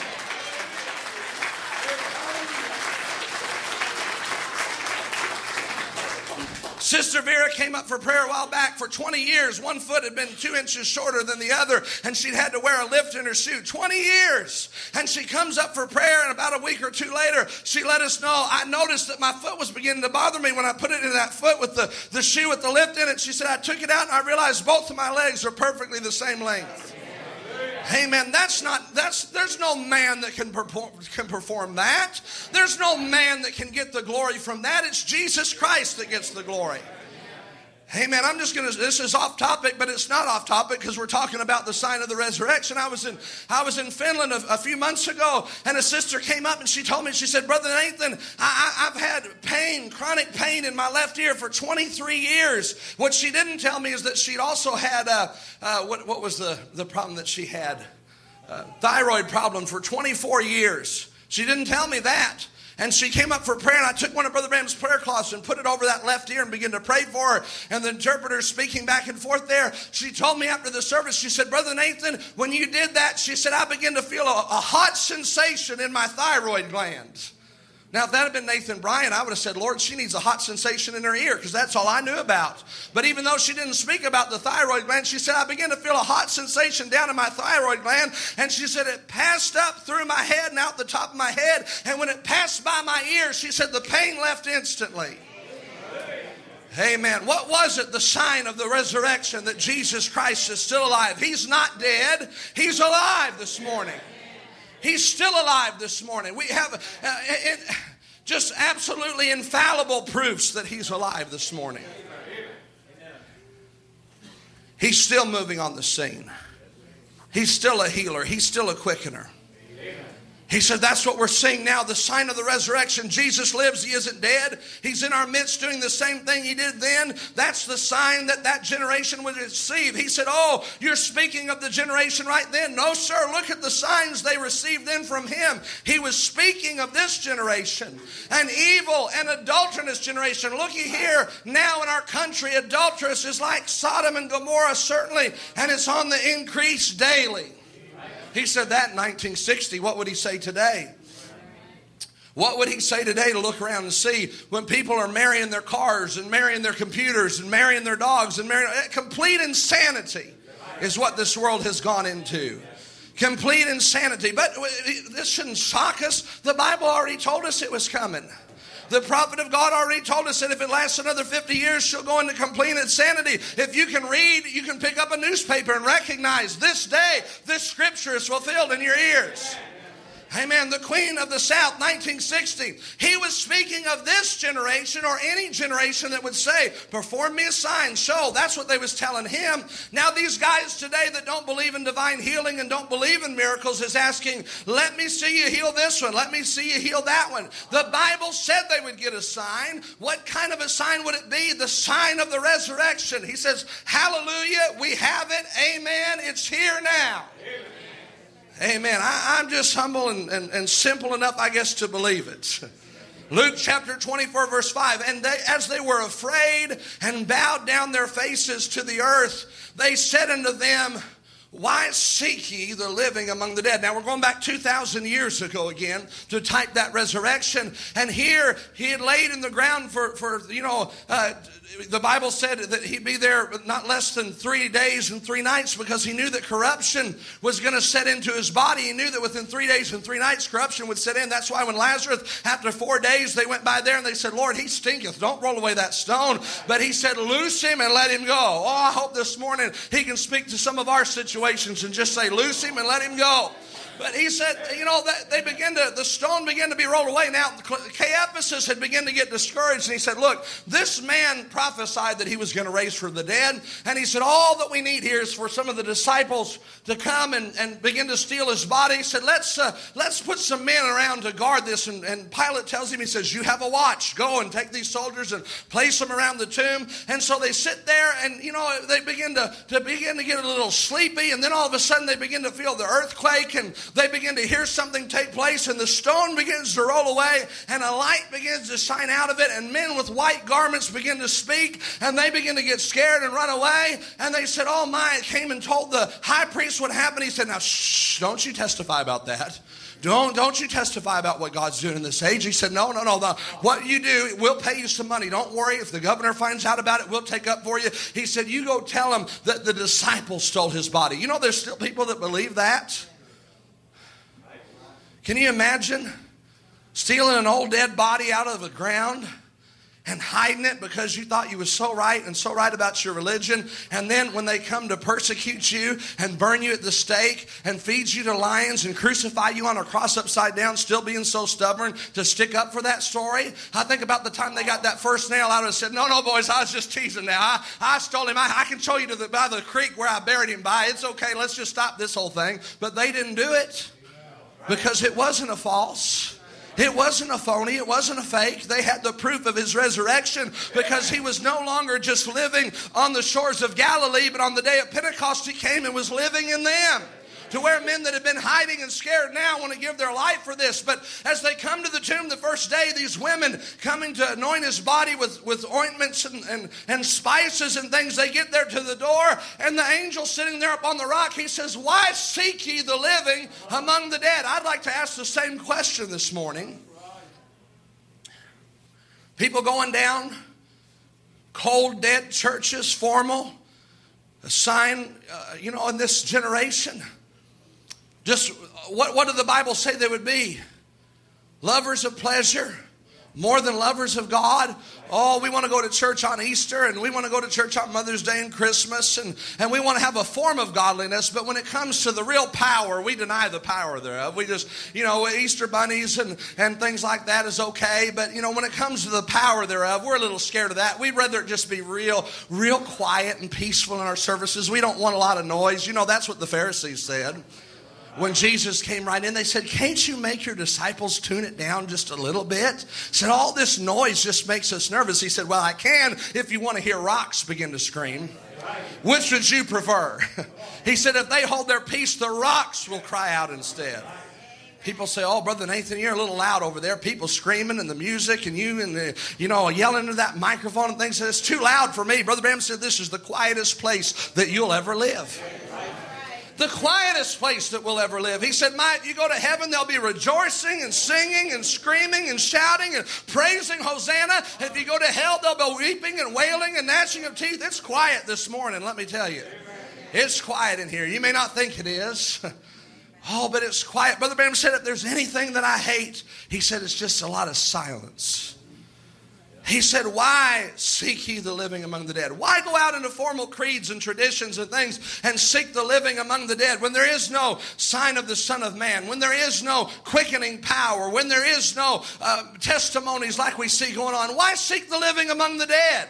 Sister Vera came up for prayer a while back. For 20 years, one foot had been 2 inches shorter than the other, and she'd had to wear a lift in her shoe. 20 years. And she comes up for prayer, and about a week or two later, she let us know, I noticed that my foot was beginning to bother me when I put it in that foot with the shoe with the lift in it. She said, I took it out, and I realized both of my legs are perfectly the same length. Amen. There's no man that can perform that. There's no man that can get the glory from that. It's Jesus Christ that gets the glory. Amen. This is off topic, but it's not off topic because we're talking about the sign of the resurrection. I was in Finland a few months ago, and a sister came up and she told me, she said, Brother Nathan, I've had chronic pain in my left ear for 23 years. What she didn't tell me is that she'd also had, what was the problem that she had? Thyroid problem for 24 years. She didn't tell me that. And she came up for prayer, and I took one of Brother Branham's prayer cloths and put it over that left ear and began to pray for her. And the interpreter speaking back and forth there, she told me after the service, she said, Brother Nathan, when you did that, she said, I began to feel a hot sensation in my thyroid glands. Now, if that had been Nathan Bryant, I would have said, Lord, she needs a hot sensation in her ear, because that's all I knew about. But even though she didn't speak about the thyroid gland, she said, I began to feel a hot sensation down in my thyroid gland. And she said, it passed up through my head and out the top of my head. And when it passed by my ear, she said, the pain left instantly. Amen. What was it? The sign of the resurrection, that Jesus Christ is still alive. He's not dead. He's alive this morning. He's still alive this morning. We have just absolutely infallible proofs that he's alive this morning. He's still moving on the scene. He's still a healer. He's still a quickener. He said that's what we're seeing now, the sign of the resurrection. Jesus lives. He isn't dead. He's in our midst doing the same thing he did then. That's the sign that generation would receive. He said, oh, you're speaking of the generation right then. No, sir. Look at the signs they received then from him. He was speaking of this generation, an evil and adulterous generation. Looky here now in our country, adulterous is like Sodom and Gomorrah, certainly, and it's on the increase daily. He said that in 1960. What would he say today? What would he say today to look around and see when people are marrying their cars and marrying their computers and marrying their dogs and marrying... Complete insanity is what this world has gone into. Complete insanity. But this shouldn't shock us. The Bible already told us it was coming. The prophet of God already told us that if it lasts another 50 years, she'll go into complete insanity. If you can read, you can pick up a newspaper and recognize this day, this scripture is fulfilled in your ears. Amen. The Queen of the South, 1960. He was speaking of this generation or any generation that would say, perform me a sign, show. That's what they was telling him. Now these guys today that don't believe in divine healing and don't believe in miracles is asking, let me see you heal this one. Let me see you heal that one. The Bible said they would get a sign. What kind of a sign would it be? The sign of the resurrection. He says, hallelujah, we have it. Amen. It's here now. Amen. I'm just humble and simple enough, I guess, to believe it. Luke chapter 24, verse 5. And they, as they were afraid and bowed down their faces to the earth, they said unto them, why seek ye the living among the dead? Now we're going back 2,000 years ago again to type that resurrection. And here he had laid in the ground for the Bible said that he'd be there not less than 3 days and 3 nights because he knew that corruption was going to set into his body. He knew that within 3 days and 3 nights corruption would set in. That's why when Lazarus, after 4 days, they went by there and they said, Lord, he stinketh. Don't roll away that stone. But he said, loose him and let him go. Oh, I hope this morning he can speak to some of our situations and just say, loose him and let him go. But he said, the stone began to be rolled away. Now, Caiaphas had begun to get discouraged. And he said, look, this man prophesied that he was going to raise from the dead. And he said, all that we need here is for some of the disciples to come and begin to steal his body. He said, let's put some men around to guard this. And Pilate tells him, he says, you have a watch. Go and take these soldiers and place them around the tomb. And so they sit there and, they begin to get a little sleepy. And then all of a sudden they begin to feel the earthquake and they begin to hear something take place, and the stone begins to roll away, and a light begins to shine out of it, and men with white garments begin to speak, and they begin to get scared and run away. And they said, oh my, came and told the high priest what happened. He said, now shh, don't you testify about that. Don't you testify about what God's doing in this age. He said, no. What you do, we'll pay you some money. Don't worry. If the governor finds out about it, we'll take up for you. He said, you go tell him that the disciples stole his body. There's still people that believe that. Can you imagine stealing an old dead body out of the ground and hiding it because you thought you was so right and so right about your religion? And then when they come to persecute you and burn you at the stake and feed you to lions and crucify you on a cross upside down, still being so stubborn to stick up for that story? I think about the time they got that first nail out and said, no, boys, I was just teasing now. I stole him. I can show you by the creek where I buried him by. It's okay. Let's just stop this whole thing. But they didn't do it. Because it wasn't a false. It wasn't a phony. It wasn't a fake. They had the proof of his resurrection because he was no longer just living on the shores of Galilee, but on the day of Pentecost he came and was living in them. To where men that have been hiding and scared now want to give their life for this. But as they come to the tomb the first day, these women coming to anoint his body with ointments and spices and things, they get there to the door, and the angel sitting there up on the rock, he says, why seek ye the living among the dead? I'd like to ask the same question this morning. People going down, cold, dead churches, formal, a sign, in this generation. Just what did the Bible say they would be? Lovers of pleasure, more than lovers of God. Oh, we want to go to church on Easter, and we want to go to church on Mother's Day and Christmas, and we want to have a form of godliness, but when it comes to the real power, we deny the power thereof. We just, Easter bunnies and things like that is okay, but, when it comes to the power thereof, we're a little scared of that. We'd rather it just be real quiet and peaceful in our services. We don't want a lot of noise. That's what the Pharisees said. When Jesus came right in, they said, can't you make your disciples tune it down just a little bit? Said, all this noise just makes us nervous. He said, well, I can if you want to hear rocks begin to scream. Which would you prefer? He said, if they hold their peace, the rocks will cry out instead. People say, oh, Brother Nathan, you're a little loud over there. People screaming and the music and you and yelling into that microphone and things. It's too loud for me. Brother Bram said, this is the quietest place that you'll ever live. The quietest place that we'll ever live. He said, if you go to heaven, there'll be rejoicing and singing and screaming and shouting and praising Hosanna. If you go to hell, there'll be weeping and wailing and gnashing of teeth. It's quiet this morning, let me tell you. It's quiet in here. You may not think it is. Oh, but it's quiet. Brother Branham said, if there's anything that I hate, he said, it's just a lot of silence. He said, why seek ye the living among the dead? Why go out into formal creeds and traditions and things and seek the living among the dead when there is no sign of the Son of Man, when there is no quickening power, when there is no testimonies like we see going on? Why seek the living among the dead?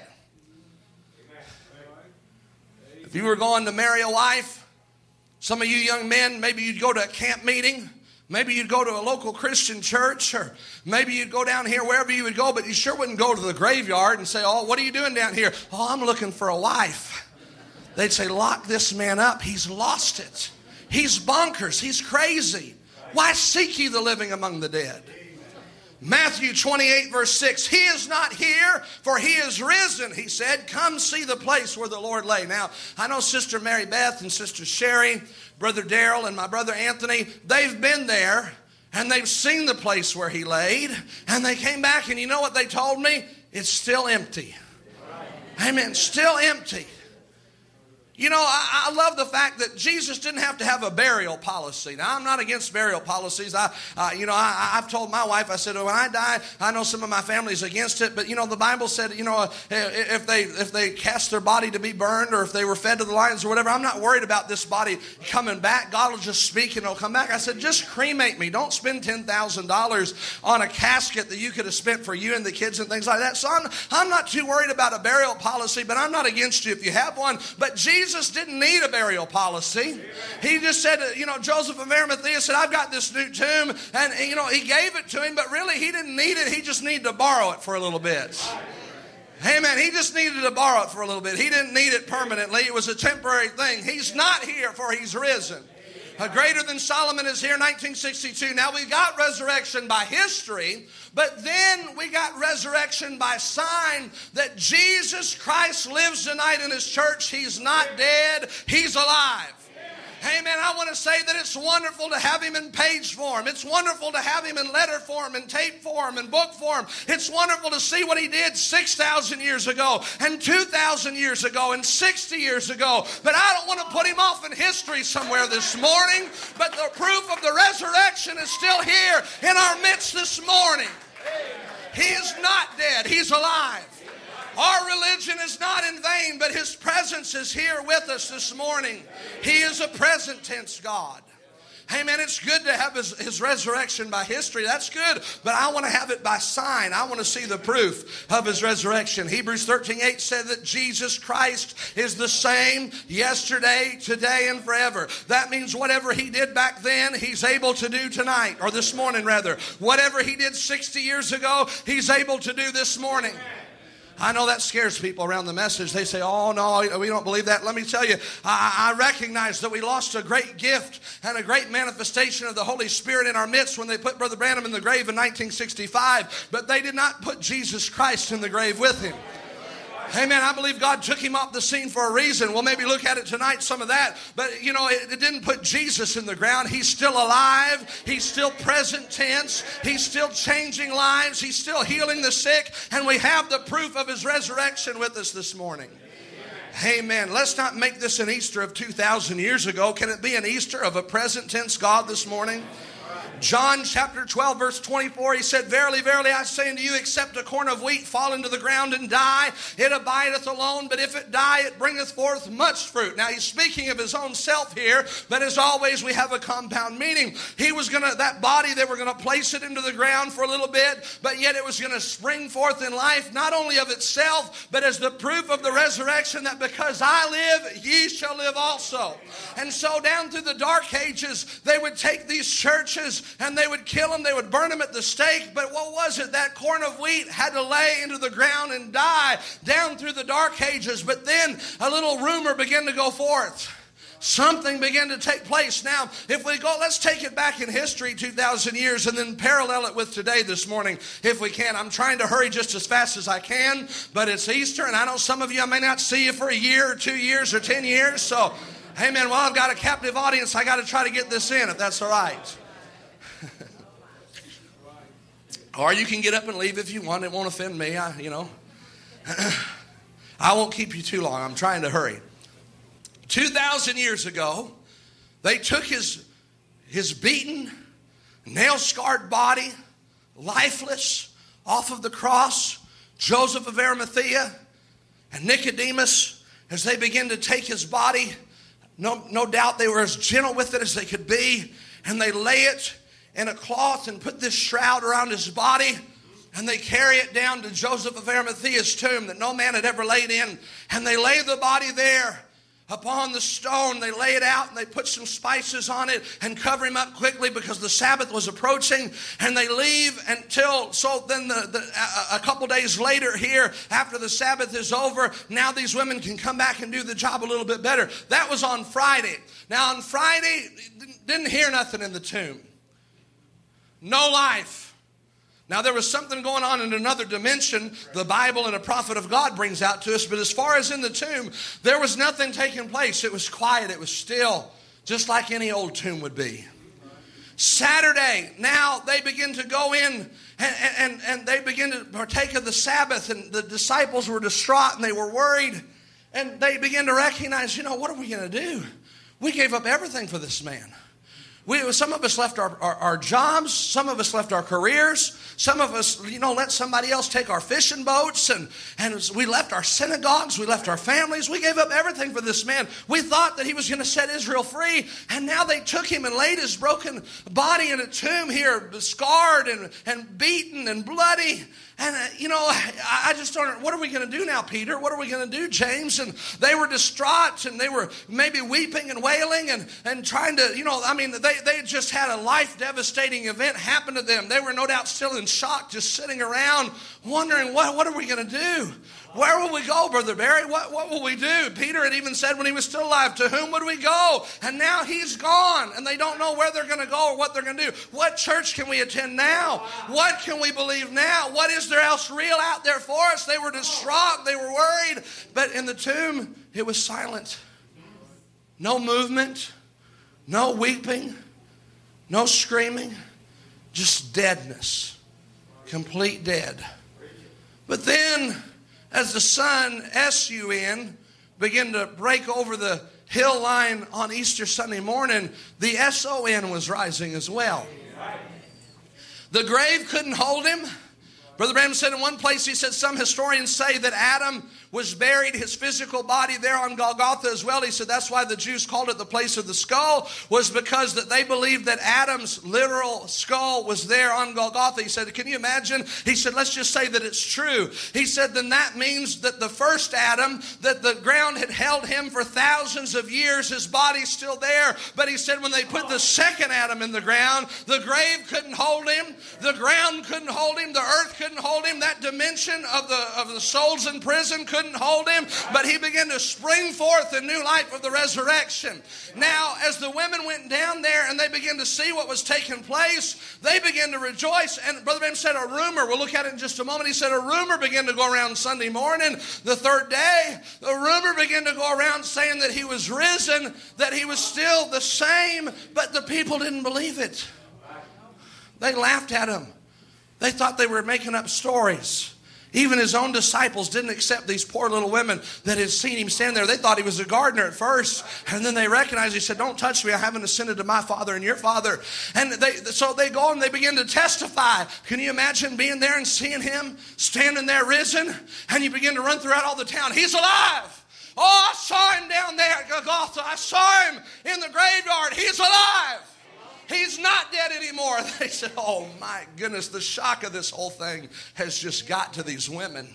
If you were going to marry a wife, some of you young men, maybe you'd go to a camp meeting. Maybe you'd go to a local Christian church, or maybe you'd go down here, wherever you would go, but you sure wouldn't go to the graveyard and say, oh, what are you doing down here? Oh, I'm looking for a wife. They'd say, lock this man up. He's lost it. He's bonkers. He's crazy. Why seek ye the living among the dead? Matthew 28, verse 6, he is not here, for he is risen, he said. Come see the place where the Lord lay. Now, I know Sister Mary Beth and Sister Sherry, Brother Darrell and my brother Anthony, they've been there, and they've seen the place where he laid, and they came back, and you know what they told me? It's still empty. Amen, still empty. You know, I love the fact that Jesus didn't have to have a burial policy. Now, I'm not against burial policies. I've told my wife, I said, when I die, I know some of my family's against it, but, you know, the Bible said, you know, if they cast their body to be burned, or if they were fed to the lions or whatever, I'm not worried about this body coming back. God will just speak and it'll come back. I said, just cremate me. Don't spend $10,000 on a casket that you could have spent for you and the kids and things like that. So I'm not too worried about a burial policy, but I'm not against you if you have one. But Jesus didn't need a burial policy. He just said, you know, Joseph of Arimathea said, I've got this new tomb. And, you know, he gave it to him, but really he didn't need it. He just needed to borrow it for a little bit. Amen. He just needed to borrow it for a little bit. He didn't need it permanently. It was a temporary thing. He's not here, for he's risen. Greater than Solomon is here, 1962. Now, we got resurrection by history, but then we got resurrection by sign that Jesus Christ lives tonight in his church. He's not dead. He's alive. Amen. I want to say that it's wonderful to have him in page form. It's wonderful to have him in letter form and tape form and book form. It's wonderful to see what he did 6,000 years ago and 2,000 years ago and 60 years ago. But I don't want to put him off in history somewhere this morning. But the proof of the resurrection is still here in our midst this morning. He is not dead. He's alive. Our religion is not in vain, but his presence is here with us this morning. He is a present tense God. Amen. It's good to have his resurrection by history. That's good. But I want to have it by sign. I want to see the proof of his resurrection. Hebrews 13:8 said that Jesus Christ is the same yesterday, today, and forever. That means whatever he did back then, he's able to do tonight, or this morning rather. Whatever he did 60 years ago, he's able to do this morning. I know that scares people around the message. They say, oh, no, we don't believe that. Let me tell you, I recognize that we lost a great gift and a great manifestation of the Holy Spirit in our midst when they put Brother Branham in the grave in 1965. But they did not put Jesus Christ in the grave with him. Amen. I believe God took him off the scene for a reason. We'll maybe look at it tonight, some of that. But, you know, it didn't put Jesus in the ground. He's still alive. He's still present tense. He's still changing lives. He's still healing the sick. And we have the proof of his resurrection with us this morning. Amen. Let's not make this an Easter of 2,000 years ago. Can it be an Easter of a present tense God this morning? John chapter 12 verse 24, he said, verily, verily, I say unto you, except a corn of wheat fall into the ground and die, it abideth alone, but if it die, it bringeth forth much fruit. Now, he's speaking of his own self here, but as always, we have a compound meaning. He was going to, that body, they were going to place it into the ground for a little bit, but yet it was going to spring forth in life, not only of itself, but as the proof of the resurrection that because I live, ye shall live also. And so down through the dark ages, they would take these churches and they would kill them, they would burn them at the stake. But what was it? That corn of wheat had to lay into the ground and die down through the dark ages. But then a little rumor began to go forth. Something began to take place. Now, if we go, let's take it back in history 2,000 years and then parallel it with today this morning, if we can. I'm trying to hurry just as fast as I can, but it's Easter, and I know some of you, I may not see you for a year or 2 years or 10 years, so Amen. Well, I've got a captive audience. I got to try to get this in, if that's all right. Or you can get up and leave if you want. It won't offend me, I won't keep you too long. I'm trying to hurry. 2,000 years ago, they took his beaten, nail-scarred body, lifeless, off of the cross. Joseph of Arimathea and Nicodemus, as they began to take his body, no doubt they were as gentle with it as they could be, and they lay it in a cloth and put this shroud around his body, and they carry it down to Joseph of Arimathea's tomb that no man had ever laid in, and they lay the body there upon the stone. They lay it out and they put some spices on it and cover him up quickly because the Sabbath was approaching, and they leave until, so then a couple days later here, after the Sabbath is over, now these women can come back and do the job a little bit better. That was on Friday. Now on Friday, didn't hear nothing in the tomb. No life. Now, there was something going on in another dimension the Bible and a prophet of God brings out to us. But as far as in the tomb, there was nothing taking place. It was quiet. It was still, just like any old tomb would be. Saturday, now they begin to go in and they begin to partake of the Sabbath. And the disciples were distraught and they were worried. And they began to recognize, what are we going to do? We gave up everything for this man. Some of us left our jobs. Some of us left our careers. Some of us, let somebody else take our fishing boats. And we left our synagogues. We left our families. We gave up everything for this man. We thought that he was going to set Israel free. And now they took him and laid his broken body in a tomb here, scarred and beaten and bloody. And, I just don't, what are we going to do now, Peter? What are we going to do, James? And they were distraught, and they were maybe weeping and wailing and trying to, they just had a life-devastating event happen to them. They were no doubt still in shock, just sitting around wondering, what are we going to do? Where will we go, Brother Barry? What will we do? Peter had even said when he was still alive, to whom would we go? And now he's gone, and they don't know where they're going to go or what they're going to do. What church can we attend now? What can we believe now? What is there else real out there for us? They were distraught. They were worried. But in the tomb, it was silent. No movement, no weeping, no screaming, just deadness, complete dead. But then, as the sun, S-U-N, began to break over the hill line on Easter Sunday morning, the S-O-N was rising as well. The grave couldn't hold him. Brother Branham said in one place, he said, some historians say that Adam was buried, his physical body there on Golgotha as well. He said that's why the Jews called it the place of the skull, was because that they believed that Adam's literal skull was there on Golgotha. He said, can you imagine? He said, let's just say that it's true. He said, then that means that the first Adam, that the ground had held him for thousands of years, his body's still there. But he said when they put the second Adam in the ground, the grave couldn't hold him, the ground couldn't hold him, the earth couldn't hold him, that dimension of the souls in prison couldn't hold him, but he began to spring forth in new life of the resurrection. Now, as the women went down there and they began to see what was taking place, they began to rejoice. And Brother Branham said a rumor, we'll look at it in just a moment, he said a rumor began to go around Sunday morning, the third day. The rumor began to go around saying that he was risen, that he was still the same, but the people didn't believe it. They laughed at him. They thought they were making up stories. Even his own disciples didn't accept these poor little women that had seen him stand there. They thought he was a gardener at first. And then they recognized, he said, don't touch me. I haven't ascended to my Father and your Father. And so they go and they begin to testify. Can you imagine being there and seeing him standing there risen? And you begin to run throughout all the town. He's alive. Oh, I saw him down there at Golgotha. I saw him in the graveyard. He's alive. He's not dead anymore. They said, oh my goodness, the shock of this whole thing has just got to these women.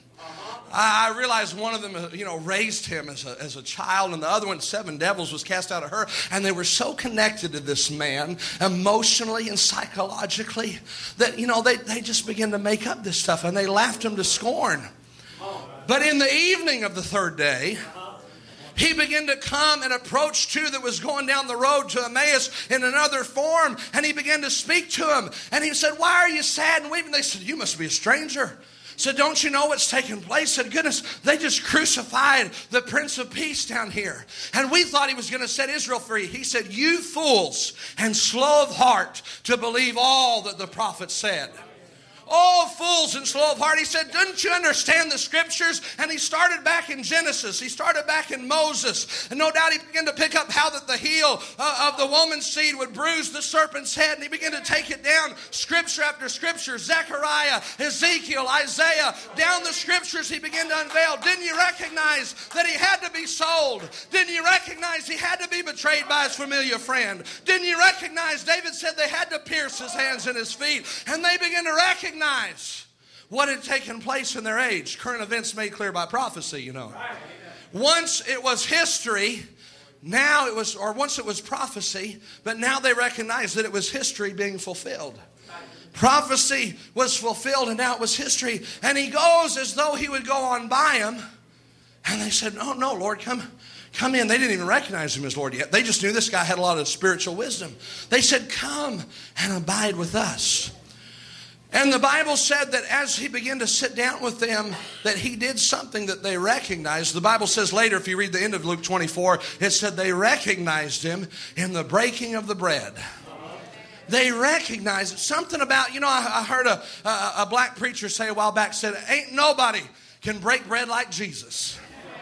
I realized one of them, raised him as a child, and the other one, 7 devils, was cast out of her. And they were so connected to this man emotionally and psychologically that, they just began to make up this stuff, and they laughed him to scorn. But in the evening of the third day, he began to come and approach two that was going down the road to Emmaus in another form. And he began to speak to them. And he said, why are you sad and weeping? They said, you must be a stranger. Said, don't you know what's taking place? Said, goodness, they just crucified the Prince of Peace down here. And we thought he was going to set Israel free. He said, you fools and slow of heart to believe all that the prophet said. Oh, fools and slow of heart. He said, didn't you understand the scriptures? And he started back in Genesis. He started back in Moses. And no doubt he began to pick up how that the heel of the woman's seed would bruise the serpent's head. And he began to take it down scripture after scripture. Zechariah, Ezekiel, Isaiah. Down the scriptures he began to unveil. Didn't you recognize that he had to be sold? Didn't you recognize he had to be betrayed by his familiar friend? Didn't you recognize David said they had to pierce his hands and his feet? And they began to recognize what had taken place in their age. Current events made clear by prophecy, you know. Once it was history, now it was, or once it was prophecy, but now they recognized that it was history being fulfilled. Prophecy was fulfilled and now it was history. And he goes as though he would go on by him. And they said, oh no, Lord, come in. They didn't even recognize him as Lord yet. They just knew this guy had a lot of spiritual wisdom. They said, come and abide with us. And the Bible said that as he began to sit down with them, that he did something that they recognized. The Bible says later, if you read the end of Luke 24, it said they recognized him in the breaking of the bread. They recognized it. Something about, you know, I heard a black preacher say a while back, said, ain't nobody can break bread like Jesus.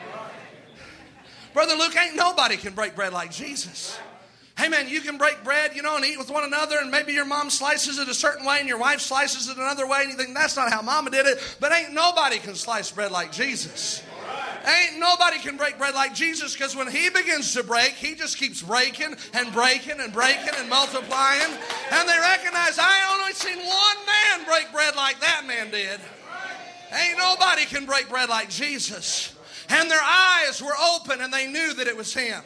Brother Luke, ain't nobody can break bread like Jesus. Hey man, you can break bread, you know, and eat with one another, and maybe your mom slices it a certain way and your wife slices it another way, and you think that's not how mama did it. But ain't nobody can slice bread like Jesus. Ain't nobody can break bread like Jesus, because when he begins to break, he just keeps breaking and breaking and breaking and multiplying. And they recognize, I only seen one man break bread like that man did. Ain't nobody can break bread like Jesus. And their eyes were open and they knew that it was him.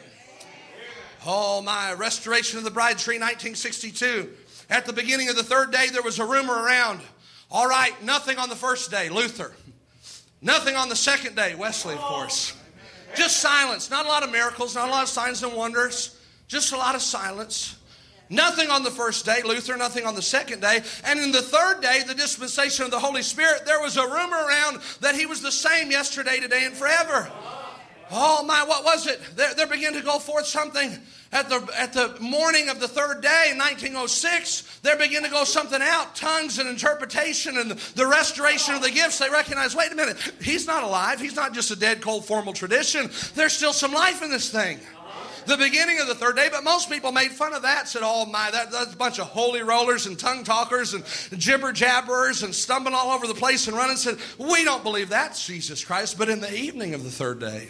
Oh, my. Restoration of the Bride Tree, 1962. At the beginning of the third day, there was a rumor around. All right, nothing on the first day, Luther. Nothing on the second day, Wesley, of course. Just silence. Not a lot of miracles, not a lot of signs and wonders. Just a lot of silence. Nothing on the first day, Luther. Nothing on the second day. And in the third day, the dispensation of the Holy Spirit, there was a rumor around that he was the same yesterday, today, and forever. Oh my, what was it? There began to go forth something at the morning of the third day in 1906. There began to go something out, tongues and interpretation and the restoration of the gifts. They recognized, wait a minute, he's not alive. He's not just a dead, cold, formal tradition. There's still some life in this thing. The beginning of the third day, but most people made fun of that, said, oh my, that's a bunch of holy rollers and tongue talkers and jibber jabberers and stumbling all over the place and running. Said, we don't believe that's Jesus Christ, but in the evening of the third day.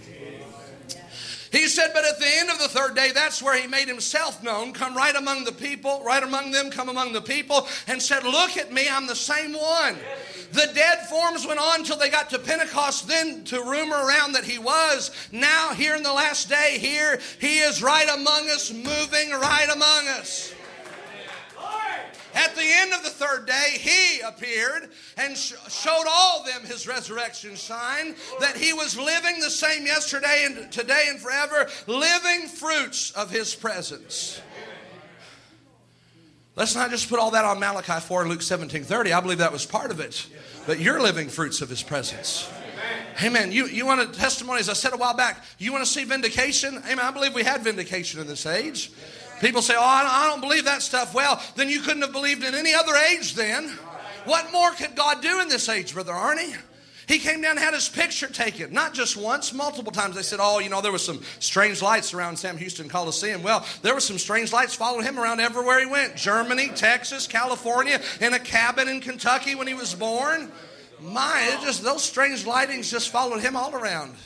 He said, but at the end of the third day, that's where he made himself known, come right among the people, right among them, come among the people, and said, look at me, I'm the same one. The dead forms went on till they got to Pentecost, then to rumor around that he was. Now, here in the last day, here, he is right among us, moving right among us. At the end of the third day, he appeared and showed all them his resurrection sign, that he was living the same yesterday and today and forever, living fruits of his presence. Let's not just put all that on Malachi 4 and Luke 17:30. I believe that was part of it. But you're living fruits of his presence. Amen. You want a testimony, as I said a while back, you want to see vindication? Amen. I believe we had vindication in this age. People say, oh, I don't believe that stuff. Well, then you couldn't have believed in any other age then. What more could God do in this age, Brother Arnie? He came down and had his picture taken. Not just once, multiple times. They said, oh, you know, there was some strange lights around Sam Houston Coliseum. Well, there were some strange lights following him around everywhere he went. Germany, Texas, California, in a cabin in Kentucky when he was born. My, those strange lightings just followed him all around.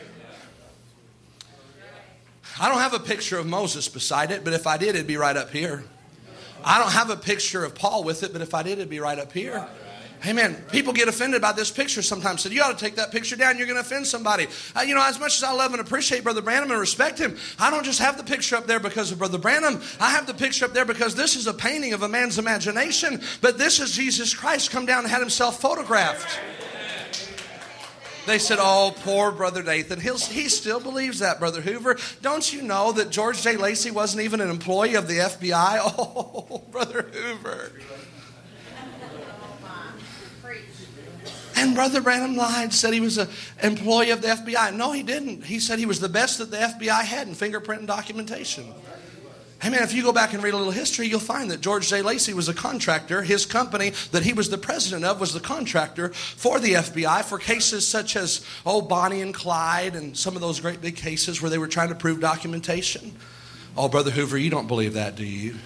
I don't have a picture of Moses beside it, but if I did, it'd be right up here. I don't have a picture of Paul with it, but if I did, it'd be right up here. Amen. People get offended by this picture sometimes. Said, you ought to take that picture down. You're going to offend somebody. You know, as much as I love and appreciate Brother Branham and respect him, I don't just have the picture up there because of Brother Branham. I have the picture up there because this is a painting of a man's imagination, but this is Jesus Christ come down and had himself photographed. They said, oh, poor Brother Nathan. He still believes that, Brother Hoover. Don't you know that George J. Lacey wasn't even an employee of the FBI? Oh, Brother Hoover. And And Brother Branham lied, said he was an employee of the FBI. No, he didn't. He said he was the best that the FBI had in fingerprint and documentation. Hey man, if you go back and read a little history, you'll find that George J. Lacey was a contractor. His company that he was the president of was the contractor for the FBI for cases such as, Bonnie and Clyde and some of those great big cases where they were trying to prove documentation. Oh, Brother Hoover, you don't believe that, do you?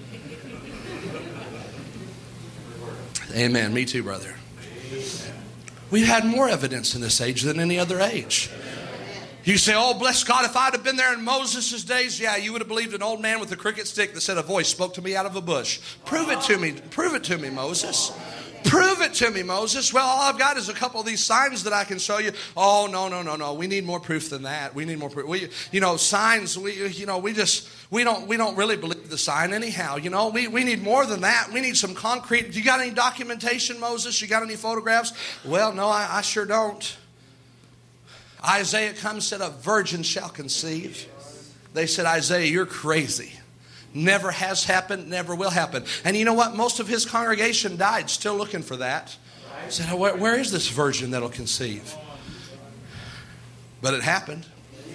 Amen. Me too, brother. We've had more evidence in this age than any other age. You say, oh, bless God, if I'd have been there in Moses' days, yeah, you would have believed an old man with a cricket stick that said a voice spoke to me out of a bush. Prove it to me. Prove it to me, Moses. Prove it to me, Moses. Well, all I've got is a couple of these signs that I can show you. Oh, no. We need more proof than that. We need more proof. Signs, we don't really believe the sign anyhow. We need more than that. We need some concrete. You got any documentation, Moses? You got any photographs? Well, no, I sure don't. Isaiah comes, said, a virgin shall conceive. They said, Isaiah, you're crazy. Never has happened, never will happen. And you know what? Most of his congregation died still looking for that. Said, where is this virgin that'll conceive? But it happened.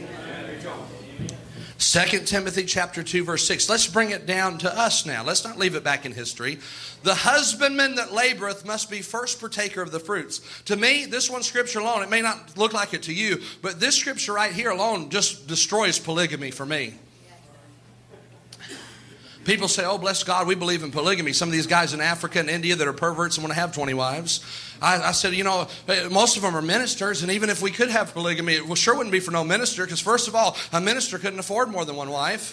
2 Timothy chapter 2, verse 6. Let's bring it down to us now. Let's not leave it back in history. The husbandman that laboreth must be first partaker of the fruits. To me, this one scripture alone, it may not look like it to you, but this scripture right here alone just destroys polygamy for me. People say, oh, bless God, we believe in polygamy. Some of these guys in Africa and India that are perverts and want to have 20 wives. I said, most of them are ministers, and even if we could have polygamy, it sure wouldn't be for no minister, because first of all, a minister couldn't afford more than one wife.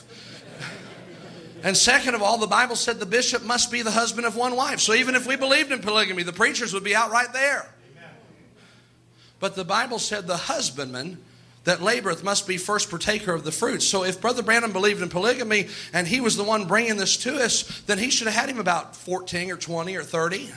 And second of all, the Bible said the bishop must be the husband of one wife. So even if we believed in polygamy, the preachers would be out right there. But the Bible said the husbandman that laboreth must be first partaker of the fruits. So if Brother Branham believed in polygamy and he was the one bringing this to us, then he should have had him about 14 or 20 or 30.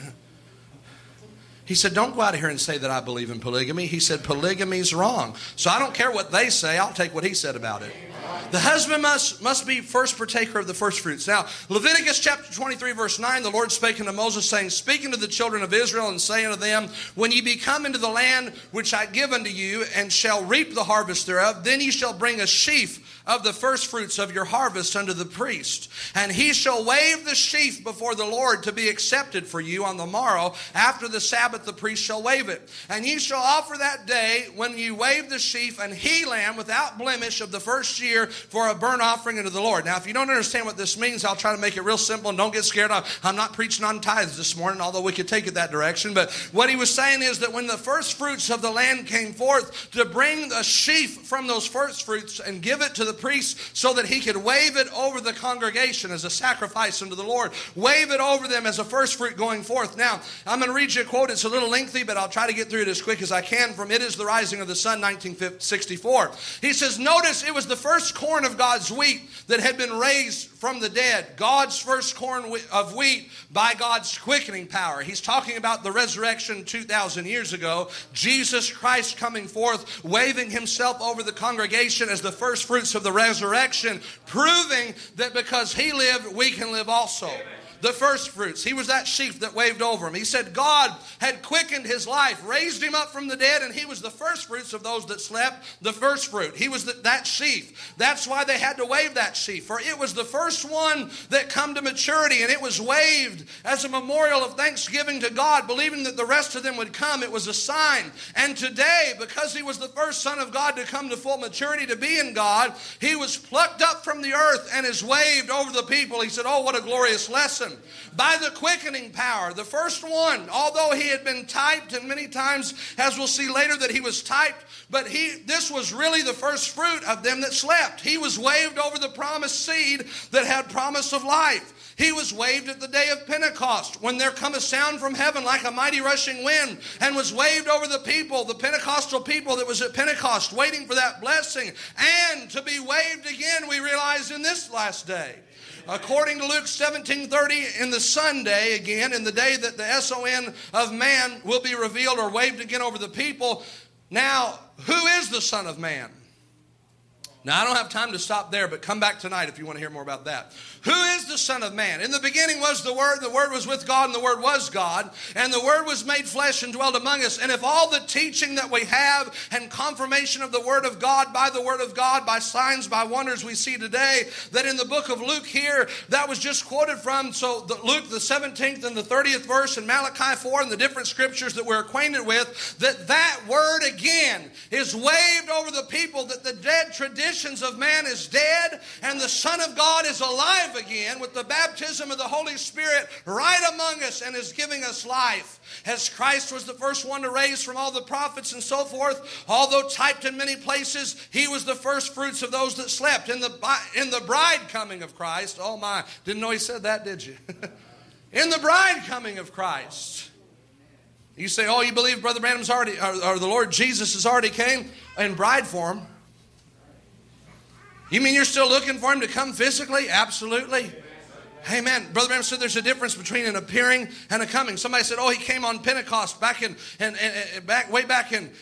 He said, don't go out of here and say that I believe in polygamy. He said, polygamy's wrong. So I don't care what they say. I'll take what he said about it. The husband must be first partaker of the first fruits. Now, Leviticus chapter 23, verse 9, the Lord spake unto Moses, saying, Speak unto the children of Israel, and say unto them, When ye be come into the land which I give unto you, and shall reap the harvest thereof, then ye shall bring a sheaf of the first fruits of your harvest unto the priest. And he shall wave the sheaf before the Lord to be accepted for you on the morrow. After the Sabbath the priest shall wave it. And ye shall offer that day, when ye wave the sheaf, an he lamb without blemish of the first year, for a burnt offering unto the Lord. Now, if you don't understand what this means, I'll try to make it real simple, and don't get scared. I'm not preaching on tithes this morning, although we could take it that direction. But what he was saying is that when the first fruits of the land came forth, to bring a sheaf from those first fruits and give it to the priest so that he could wave it over the congregation as a sacrifice unto the Lord. Wave it over them as a first fruit going forth. Now, I'm going to read you a quote. It's a little lengthy, but I'll try to get through it as quick as I can from It Is the Rising of the Sun, 1964. He says, notice it was the first corn of God's wheat that had been raised from the dead. God's first corn of wheat by God's quickening power. He's talking about the resurrection 2,000 years ago. Jesus Christ coming forth, waving himself over the congregation as the first fruits of the resurrection, proving that because he lived, we can live also. Amen. The first fruits. He was that sheaf that waved over him. He said God had quickened his life, raised him up from the dead, and he was the first fruits of those that slept, the first fruit. He was that sheaf. That's why they had to wave that sheaf, for it was the first one that come to maturity, and it was waved as a memorial of thanksgiving to God, believing that the rest of them would come. It was a sign. And today, because he was the first Son of God to come to full maturity, to be in God, he was plucked up from the earth and is waved over the people. He said, oh, what a glorious lesson. By the quickening power, the first one, although he had been typed, and many times, as we'll see later, that he was typed, but this was really the first fruit of them that slept. He was waved over the promised seed that had promise of life. He was waved at the day of Pentecost, when there come a sound from heaven like a mighty rushing wind, and was waved over the people, the Pentecostal people that was at Pentecost, waiting for that blessing, and to be waved again, we realize, in this last day. According to Luke 17:30, in the Sunday, again, in the day that the S-O-N of man will be revealed or waved again over the people. Now, who is the Son of Man? Now, I don't have time to stop there, but come back tonight if you want to hear more about that. Who is the Son of Man? In the beginning was the Word was with God, and the Word was God, and the Word was made flesh and dwelt among us. And if all the teaching that we have and confirmation of the Word of God, by signs, by wonders we see today, that in the book of Luke here, that was just quoted from, so Luke the 17th and the 30th verse and Malachi 4 and the different scriptures that we're acquainted with, that Word again is waved over the people, that the dead traditions of man is dead and the Son of God is alive again with the baptism of the Holy Spirit right among us and is giving us life. As Christ was the first one to raise from all the prophets and so forth, although typed in many places, he was the first fruits of those that slept. In the bride coming of Christ, oh my, didn't know he said that, did you? In the bride coming of Christ. You say, oh, you believe Brother Branham's already, or the Lord Jesus has already came in bride form. You mean you're still looking for him to come physically? Absolutely. Amen. Brother Branham said there's a difference between an appearing and a coming. Somebody said, oh, he came on Pentecost way back in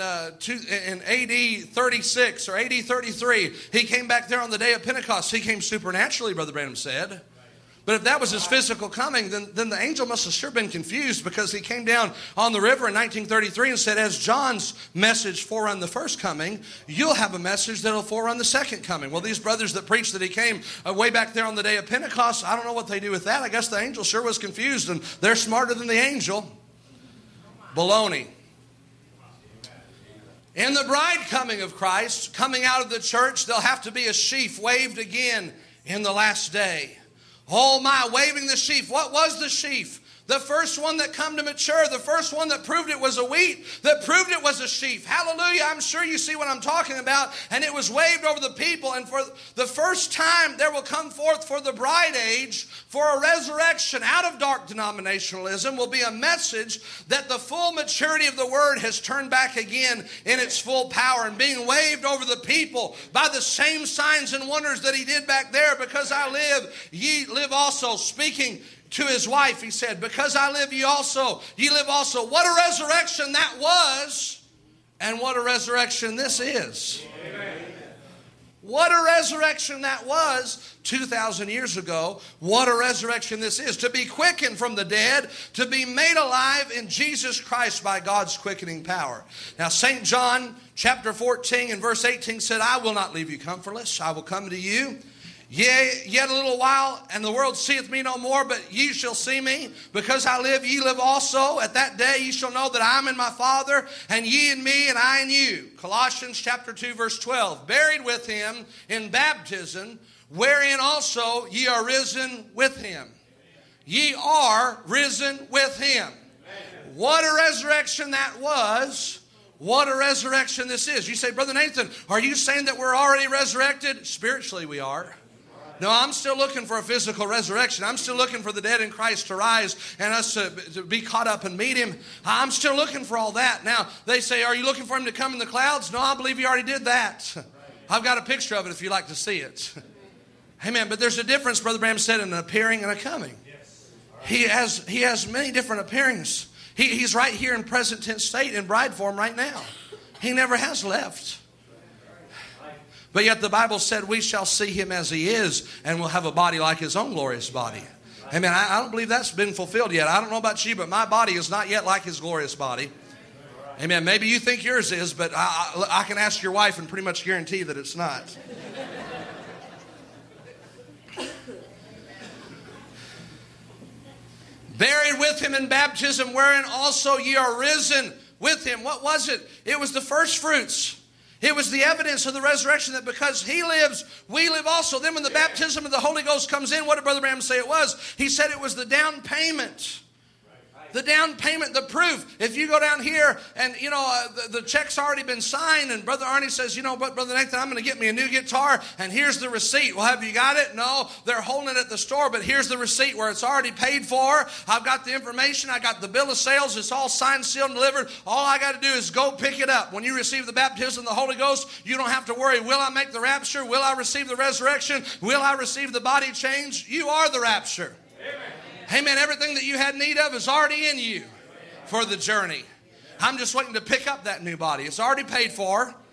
AD 36 or AD 33. He came back there on the day of Pentecost. He came supernaturally, Brother Branham said. But if that was his physical coming, then the angel must have sure been confused, because he came down on the river in 1933 and said, as John's message forerun the first coming, you'll have a message that'll forerun the second coming. Well, these brothers that preached that he came way back there on the day of Pentecost, I don't know what they do with that. I guess the angel sure was confused, and they're smarter than the angel. Baloney. In the bride coming of Christ, coming out of the church, there'll have to be a sheaf waved again in the last day. Oh my, waving the sheaf. What was the sheaf? The first one that come to mature, the first one that proved it was a wheat, that proved it was a sheaf. Hallelujah, I'm sure you see what I'm talking about. And it was waved over the people. And for the first time, there will come forth for the bride age, for a resurrection out of dark denominationalism, will be a message that the full maturity of the word has turned back again in its full power and being waved over the people by the same signs and wonders that he did back there. Because I live, ye live also. Speaking to his wife, he said, because I live, ye live also. What a resurrection that was, and what a resurrection this is. Amen. What a resurrection that was 2,000 years ago. What a resurrection this is. To be quickened from the dead, to be made alive in Jesus Christ by God's quickening power. Now, St. John chapter 14 and verse 18 said, I will not leave you comfortless. I will come to you. Yea, yet a little while, and the world seeth me no more, but ye shall see me. Because I live, ye live also. At that day ye shall know that I am in my Father, and ye in me, and I in you. Colossians chapter 2, verse 12. Buried with him in baptism, wherein also ye are risen with him. Ye are risen with him. What a resurrection that was. What a resurrection this is. You say, Brother Nathan, are you saying that we're already resurrected? Spiritually we are. No, I'm still looking for a physical resurrection. I'm still looking for the dead in Christ to rise and us to be caught up and meet him. I'm still looking for all that. Now, they say, are you looking for him to come in the clouds? No, I believe he already did that. I've got a picture of it if you'd like to see it. Amen. But there's a difference, Brother Branham said, in an appearing and a coming. He has many different appearings. He's right here in present tense state in bride form right now. He never has left. But yet the Bible said we shall see him as he is, and we'll have a body like his own glorious body. Amen. I don't believe that's been fulfilled yet. I don't know about you, but my body is not yet like his glorious body. Amen. Maybe you think yours is, but I can ask your wife and pretty much guarantee that it's not. Buried with him in baptism, wherein also ye are risen with him. What was it? It was the first fruits. It was the evidence of the resurrection, that because he lives, we live also. Then when the baptism of the Holy Ghost comes in, what did Brother Branham say it was? He said it was the down payment. The down payment, the proof. If you go down here and, the check's already been signed, and Brother Arnie says, Brother Nathan, I'm going to get me a new guitar, and here's the receipt. Well, have you got it? No, they're holding it at the store, but here's the receipt where it's already paid for. I've got the information. I got the bill of sales. It's all signed, sealed, and delivered. All I got to do is go pick it up. When you receive the baptism of the Holy Ghost, you don't have to worry. Will I make the rapture? Will I receive the resurrection? Will I receive the body change? You are the rapture. Amen. Amen. Everything that you had need of is already in you for the journey. I'm just waiting to pick up that new body. It's already paid for.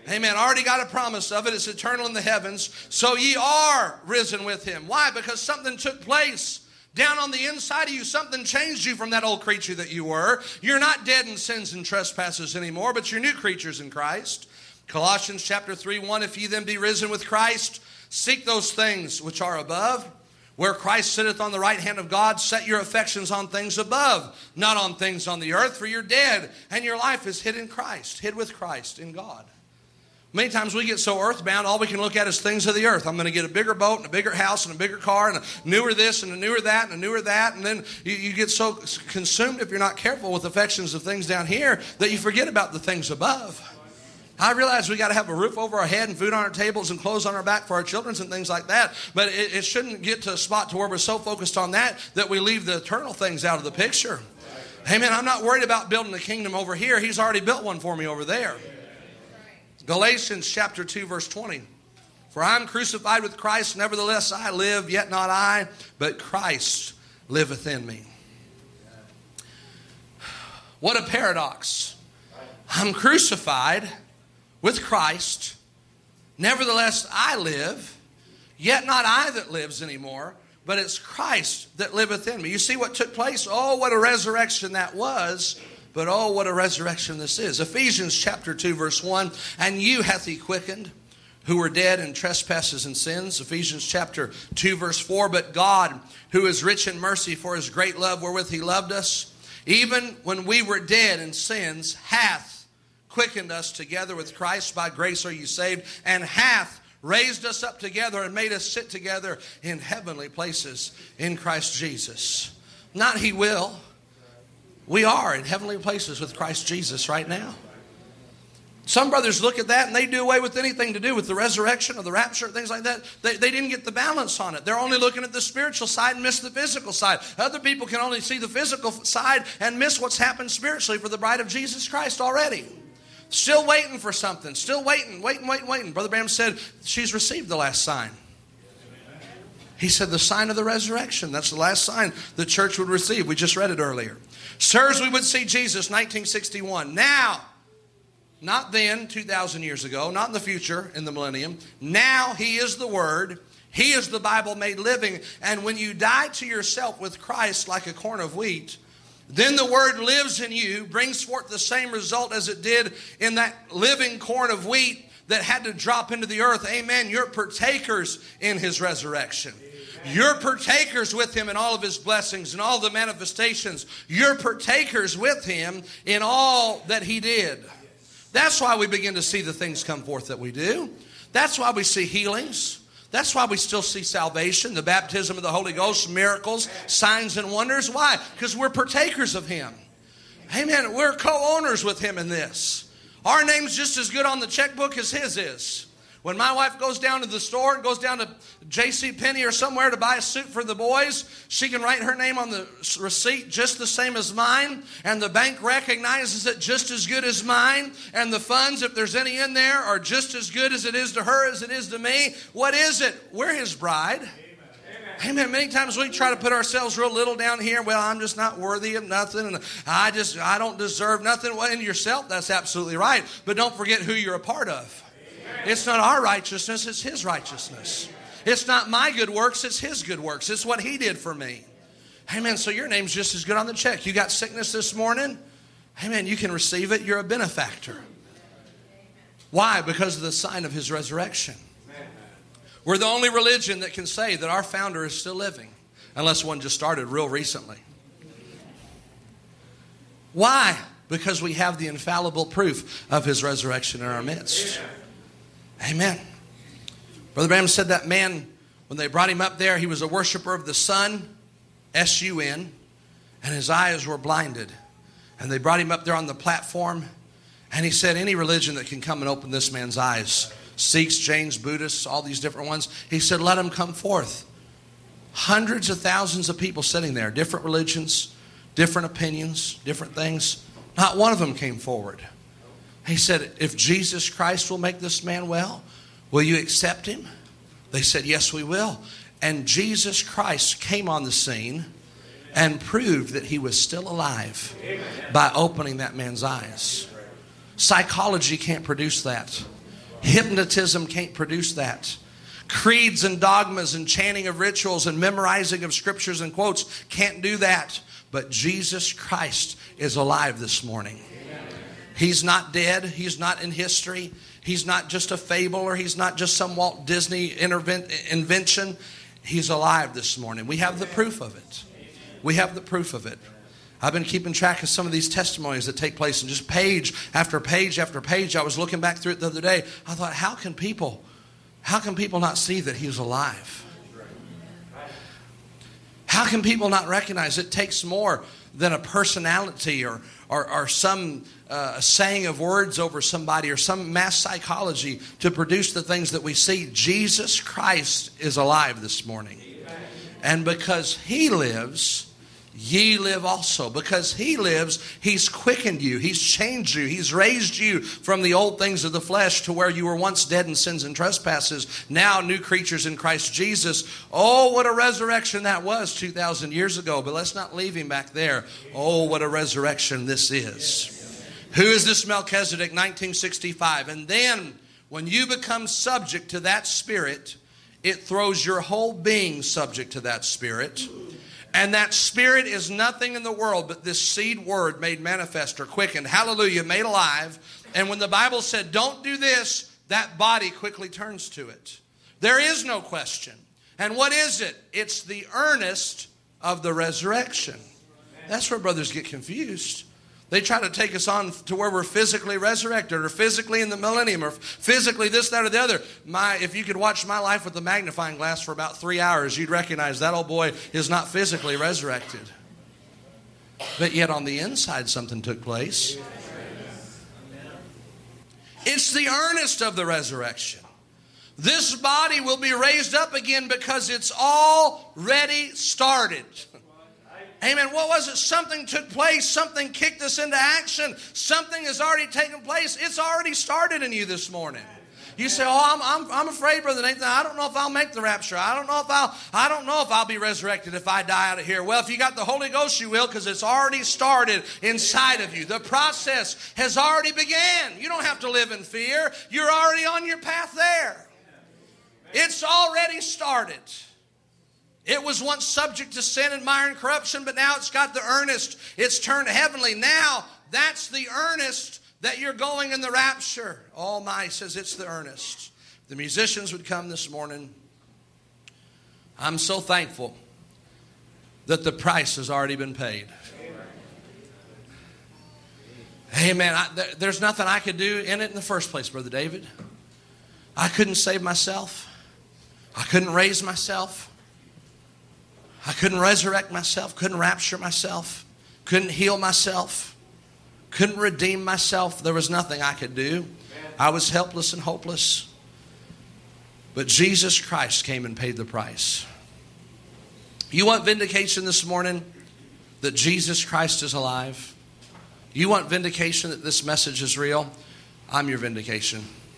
Amen. Already got a promise of it. It's eternal in the heavens. So ye are risen with him. Why? Because something took place down on the inside of you. Something changed you from that old creature that you were. You're not dead in sins and trespasses anymore, but you're new creatures in Christ. Colossians chapter 3:1, if ye then be risen with Christ, seek those things which are above, where Christ sitteth on the right hand of God. Set your affections on things above, not on things on the earth, for you're dead, and your life is hid in Christ, hid with Christ in God. Many times we get so earthbound, all we can look at is things of the earth. I'm going to get a bigger boat and a bigger house and a bigger car and a newer this and a newer that and a newer that. And then you get so consumed, if you're not careful, with affections of things down here that you forget about the things above. I realize we got to have a roof over our head and food on our tables and clothes on our back for our children and things like that. But it shouldn't get to a spot to where we're so focused on that we leave the eternal things out of the picture. Amen. I'm not worried about building a kingdom over here. He's already built one for me over there. Galatians chapter 2, verse 20. For I am crucified with Christ, nevertheless I live, yet not I, but Christ liveth in me. What a paradox. I'm crucified with Christ, nevertheless I live, yet not I that lives anymore, but it's Christ that liveth in me. You see what took place? Oh, what a resurrection that was. But oh, what a resurrection this is. Ephesians chapter 2, verse 1. And you hath he quickened, who were dead in trespasses and sins. Ephesians chapter 2, verse 4. But God, who is rich in mercy for his great love wherewith he loved us, even when we were dead in sins, hath quickened us together with Christ. By grace are you saved. And hath raised us up together and made us sit together in heavenly places in Christ Jesus. Not he will. We are in heavenly places with Christ Jesus right now. Some brothers look at that and they do away with anything to do with the resurrection or the rapture, things like that. They didn't get the balance on it. They're only looking at the spiritual side and miss the physical side. Other people can only see the physical side and miss what's happened spiritually for the bride of Jesus Christ already. Still waiting for something. Still waiting. Brother Branham said she's received the last sign. He said the sign of the resurrection. That's the last sign the church would receive. We just read it earlier. Sirs, we would see Jesus, 1961. Now, not then, 2,000 years ago, not in the future, in the millennium. Now he is the Word. He is the Bible made living. And when you die to yourself with Christ like a corn of wheat, then the Word lives in you, brings forth the same result as it did in that living corn of wheat that had to drop into the earth. Amen. You're partakers in his resurrection. You're partakers with him in all of his blessings and all the manifestations. You're partakers with him in all that he did. That's why we begin to see the things come forth that we do. That's why we see healings. That's why we still see salvation, the baptism of the Holy Ghost, miracles, signs and wonders. Why? Because we're partakers of him. Amen. We're co-owners with him in this. Our name's just as good on the checkbook as his is. When my wife goes down to the store and goes down to JCPenney or somewhere to buy a suit for the boys, she can write her name on the receipt just the same as mine, and the bank recognizes it just as good as mine, and the funds, if there's any in there, are just as good as it is to her as it is to me. What is it? We're his bride. Amen. Many times we try to put ourselves real little down here. Well, I'm just not worthy of nothing, and I don't deserve nothing. Well, in yourself, that's absolutely right. But don't forget who you're a part of. It's not our righteousness, it's his righteousness. It's not my good works, it's his good works. It's what he did for me. Amen. So your name's just as good on the check. You got sickness this morning? Amen. You can receive it. You're a benefactor. Why? Because of the sign of his resurrection. We're the only religion that can say that our founder is still living, unless one just started real recently. Why? Because we have the infallible proof of his resurrection in our midst. Amen. Brother Branham said that man, when they brought him up there, he was a worshiper of the sun, S-U-N, and his eyes were blinded. And they brought him up there on the platform, and he said, any religion that can come and open this man's eyes, Sikhs, Jains, Buddhists, all these different ones, he said, let them come forth. Hundreds of thousands of people sitting there, different religions, different opinions, different things. Not one of them came forward. He said, if Jesus Christ will make this man well, will you accept him? They said, yes, we will. And Jesus Christ came on the scene and proved that he was still alive by opening that man's eyes. Psychology can't produce that. Hypnotism can't produce that. Creeds and dogmas and chanting of rituals and memorizing of scriptures and quotes can't do that. But Jesus Christ is alive this morning. He's not dead. He's not in history. He's not just a fable, or he's not just some Walt Disney invention. He's alive this morning. We have the proof of it. We have the proof of it. I've been keeping track of some of these testimonies that take place, and just page after page after page. I was looking back through it the other day. I thought, how can people not see that he's alive? How can people not recognize it takes more than a personality or some saying of words over somebody or some mass psychology to produce the things that we see? Jesus Christ is alive this morning. And because he lives, ye live also. Because he lives, he's quickened you. He's changed you. He's raised you from the old things of the flesh to where you were once dead in sins and trespasses. Now new creatures in Christ Jesus. Oh, what a resurrection that was 2,000 years ago. But let's not leave him back there. Oh, what a resurrection this is. Who is this Melchizedek? 1965. And then when you become subject to that spirit, it throws your whole being subject to that spirit. And that spirit is nothing in the world but this seed word made manifest or quickened. Hallelujah, made alive. And when the Bible said, don't do this, that body quickly turns to it. There is no question. And what is it? It's the earnest of the resurrection. That's where brothers get confused. They try to take us on to where we're physically resurrected or physically in the millennium or physically this, that, or the other. If you could watch my life with a magnifying glass for about 3 hours, you'd recognize that old boy is not physically resurrected. But yet on the inside something took place. It's the earnest of the resurrection. This body will be raised up again because it's already started. Amen. What was it? Something took place. Something kicked us into action. Something has already taken place. It's already started in you this morning. You say, "Oh, I'm afraid, Brother Nathan. I don't know if I'll make the rapture. I don't know if I'll be resurrected if I die out of here." Well, if you got the Holy Ghost, you will, because it's already started inside of you. The process has already began. You don't have to live in fear. You're already on your path there. It's already started. It was once subject to sin and mire and corruption, but now it's got the earnest. It's turned heavenly. Now, that's the earnest that you're going in the rapture. Oh my, says it's the earnest. The musicians would come this morning. I'm so thankful that the price has already been paid. Amen. There's nothing I could do in it in the first place, Brother David. I couldn't save myself. I couldn't raise myself. I couldn't resurrect myself, couldn't rapture myself, couldn't heal myself, couldn't redeem myself. There was nothing I could do. I was helpless and hopeless. But Jesus Christ came and paid the price. You want vindication this morning that Jesus Christ is alive? You want vindication that this message is real? I'm your vindication.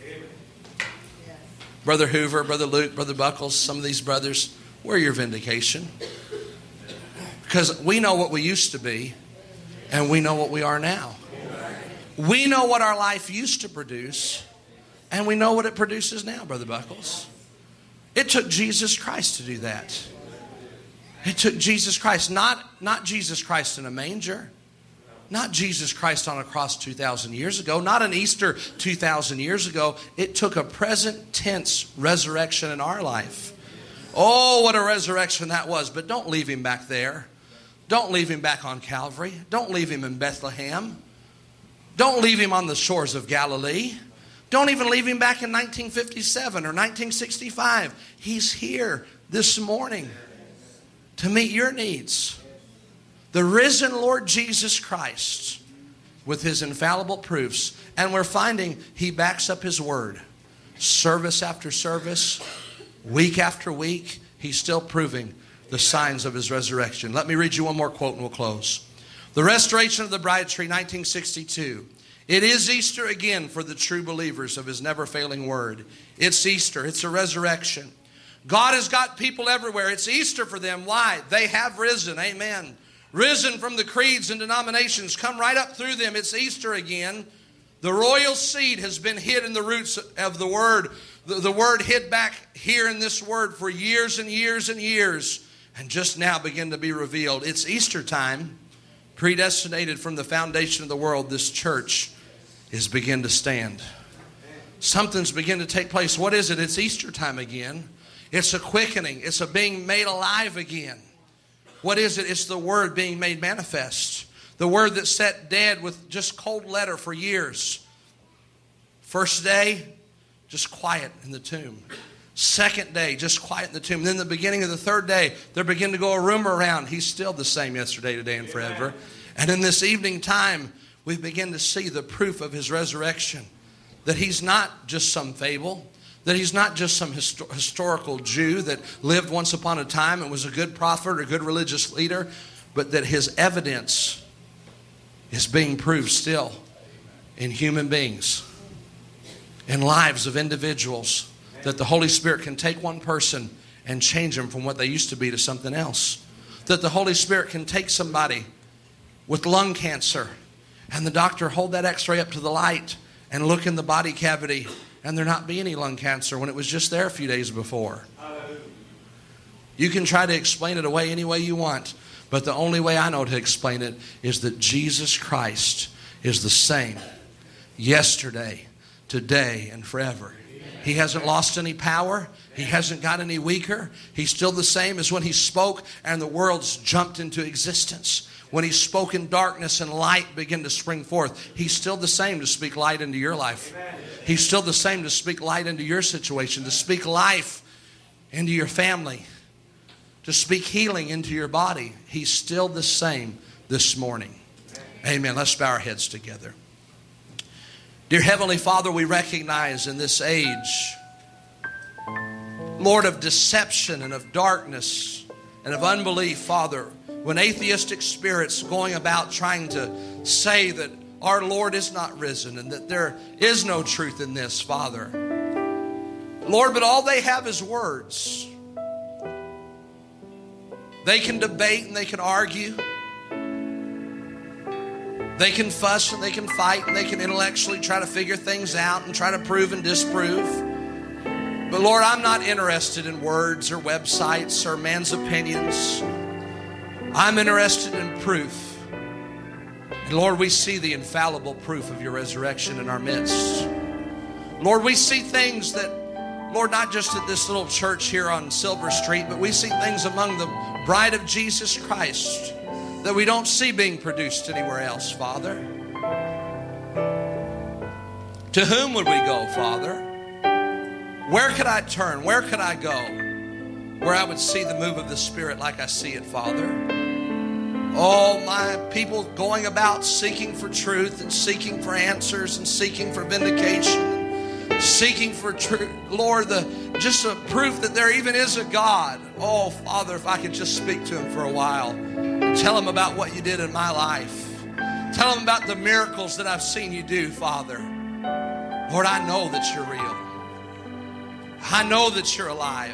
Brother Hoover, Brother Luke, Brother Buckles, some of these brothers, we're your vindication. Because we know what we used to be, and we know what we are now. We know what our life used to produce, and we know what it produces now, Brother Buckles. It took Jesus Christ to do that. It took Jesus Christ, not Jesus Christ in a manger, not Jesus Christ on a cross 2,000 years ago, not an Easter 2,000 years ago. It took a present tense resurrection in our life. Oh, what a resurrection that was. But don't leave him back there. Don't leave him back on Calvary. Don't leave him in Bethlehem. Don't leave him on the shores of Galilee. Don't even leave him back in 1957 or 1965. He's here this morning to meet your needs. The risen Lord Jesus Christ with his infallible proofs. And we're finding he backs up his word. Service after service, week after week, he's still proving the signs of his resurrection. Let me read you one more quote and we'll close. The Restoration of the Bride Tree, 1962. It is Easter again for the true believers of his never-failing word. It's Easter. It's a resurrection. God has got people everywhere. It's Easter for them. Why? They have risen. Amen. Risen from the creeds and denominations. Come right up through them. It's Easter again. The royal seed has been hid in the roots of the Word. The Word hid back here in this Word for years and years and years, and just now begin to be revealed. It's Easter time. Predestinated from the foundation of the world, this church is begin to stand. Something's begin to take place. What is it? It's Easter time again. It's a quickening. It's a being made alive again. What is it? It's the Word being made manifest. The Word that sat dead with just cold letter for years. First day, just quiet in the tomb. Second day, just quiet in the tomb. Then the beginning of the third day, there began to go a rumor around. He's still the same yesterday, today, and forever. And in this evening time, we begin to see the proof of His resurrection. That He's not just some fable. That He's not just some historical Jew that lived once upon a time and was a good prophet or a good religious leader. But that His evidence is being proved still in human beings. In lives of individuals. That the Holy Spirit can take one person and change them from what they used to be to something else. That the Holy Spirit can take somebody with lung cancer and the doctor hold that x-ray up to the light and look in the body cavity and there not be any lung cancer when it was just there a few days before. You can try to explain it away any way you want, but the only way I know to explain it is that Jesus Christ is the same yesterday, today, and forever. He hasn't lost any power. He hasn't got any weaker. He's still the same as when He spoke and the worlds jumped into existence. When He spoke in darkness and light began to spring forth. He's still the same to speak light into your life. He's still the same to speak light into your situation, to speak life into your family, to speak healing into your body. He's still the same this morning. Amen. Let's bow our heads together. Dear Heavenly Father, we recognize in this age, Lord, of deception and of darkness and of unbelief, Father, when atheistic spirits going about trying to say that our Lord is not risen and that there is no truth in this, Father. Lord, but all they have is words. They can debate and they can argue. They can fuss and they can fight and they can intellectually try to figure things out and try to prove and disprove. But Lord, I'm not interested in words or websites or man's opinions. I'm interested in proof. And Lord, we see the infallible proof of your resurrection in our midst. Lord, we see things that, Lord, not just at this little church here on Silver Street, but we see things among the bride of Jesus Christ that we don't see being produced anywhere else, Father. To whom would we go, Father? Where could I turn? Where could I go? Where I would see the move of the Spirit like I see it, Father. Oh, my people going about seeking for truth and seeking for answers and seeking for vindication, seeking for truth. Lord, just a proof that there even is a God. Oh, Father, if I could just speak to Him for a while. Tell Him about what you did in my life. Tell Him about the miracles that I've seen you do, Father. Lord, I know that you're real. I know that you're alive.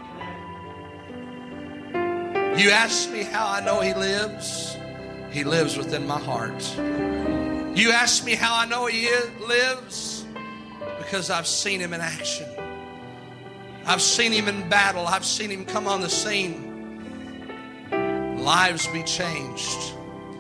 You ask me how I know He lives. He lives within my heart. You ask me how I know He lives because I've seen Him in action. I've seen Him in battle. I've seen Him come on the scene. Lives be changed.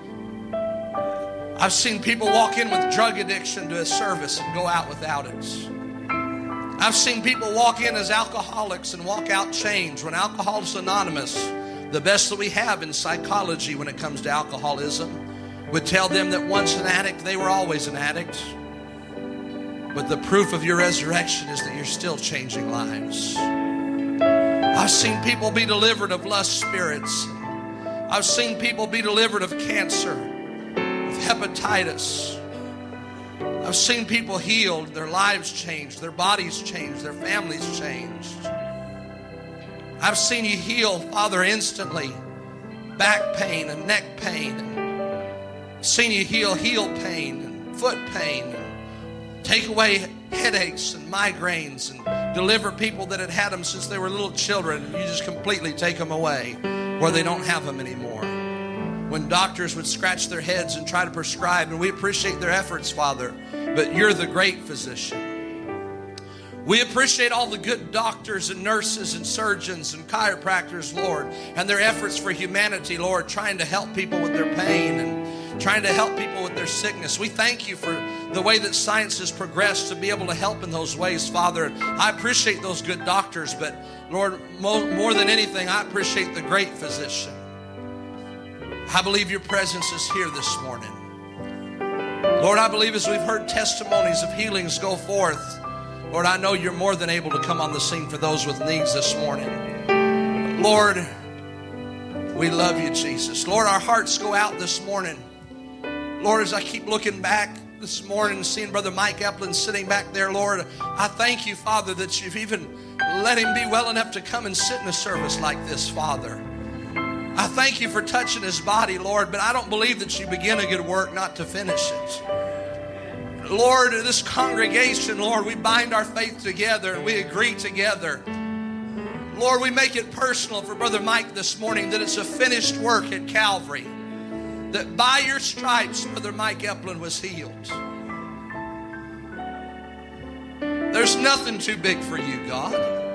I've seen people walk in with drug addiction to a service and go out without it. I've seen people walk in as alcoholics and walk out changed. When Alcoholics Anonymous, the best that we have in psychology when it comes to alcoholism, would tell them that once an addict, they were always an addict. But the proof of your resurrection is that you're still changing lives. I've seen people be delivered of lust spirits. I've seen people be delivered of cancer, of hepatitis. I've seen people healed, their lives changed, their bodies changed, their families changed. I've seen you heal, Father, instantly, back pain and neck pain. I've seen you heal heel pain and foot pain. And take away headaches and migraines and deliver people that had had them since they were little children. And you just completely take them away where they don't have them anymore. when doctors would scratch their heads and try to prescribe, and we appreciate their efforts, Father, but you're the great physician. We appreciate all the good doctors and nurses and surgeons and chiropractors, Lord, and their efforts for humanity, Lord, trying to help people with their pain and trying to help people with their sickness. We thank you for the way that science has progressed to be able to help in those ways, Father. I appreciate those good doctors, but Lord, more than anything, I appreciate the great physician. I believe your presence is here this morning. Lord, I believe as we've heard testimonies of healings go forth, Lord, I know you're more than able to come on the scene for those with needs this morning. Lord, we love you, Jesus. Lord, our hearts go out this morning. Lord, as I keep looking back this morning and seeing Brother Mike Eplin sitting back there, Lord, I thank you, Father, that you've even let him be well enough to come and sit in a service like this, Father. I thank you for touching his body, Lord, but I don't believe that you begin a good work not to finish it. Lord, this congregation, Lord, we bind our faith together and we agree together. Lord, we make it personal for Brother Mike this morning that it's a finished work at Calvary. That by your stripes, Brother Mike Eplin was healed. There's nothing too big for you, God.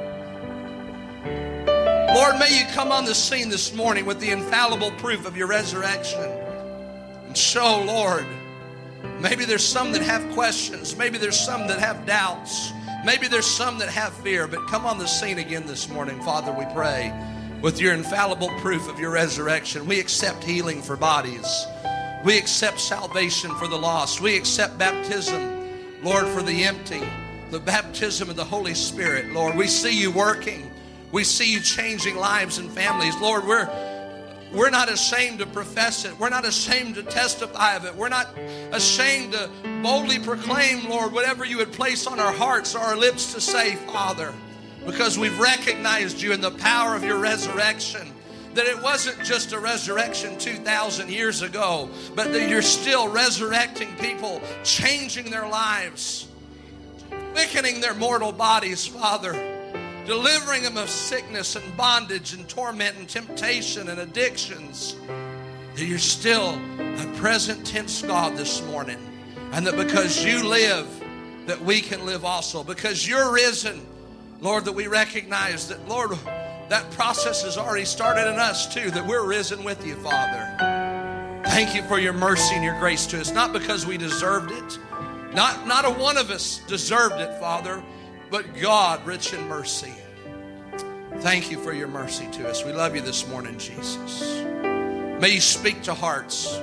Lord, may you come on the scene this morning with the infallible proof of your resurrection. And show, Lord, maybe there's some that have questions. Maybe there's some that have doubts. Maybe there's some that have fear. But come on the scene again this morning, Father, we pray, with your infallible proof of your resurrection. We accept healing for bodies. We accept salvation for the lost. We accept baptism, Lord, for the empty. The baptism of the Holy Spirit, Lord. We see you working. We see you changing lives and families. Lord, we're not ashamed to profess it. We're not ashamed to testify of it. We're not ashamed to boldly proclaim, Lord, whatever you would place on our hearts or our lips to say, Father, because we've recognized you in the power of your resurrection. That it wasn't just a resurrection 2,000 years ago, but that you're still resurrecting people, changing their lives, quickening their mortal bodies, Father, delivering them of sickness and bondage and torment and temptation and addictions. That you're still a present tense God this morning. And that because you live, that we can live also. Because you're risen, Lord, that we recognize that, Lord, that process has already started in us too, that we're risen with you, Father. Thank you for your mercy and your grace to us. Not because we deserved it. Not a one of us deserved it, Father, but God, rich in mercy. Thank you for your mercy to us. We love you this morning, Jesus. May you speak to hearts.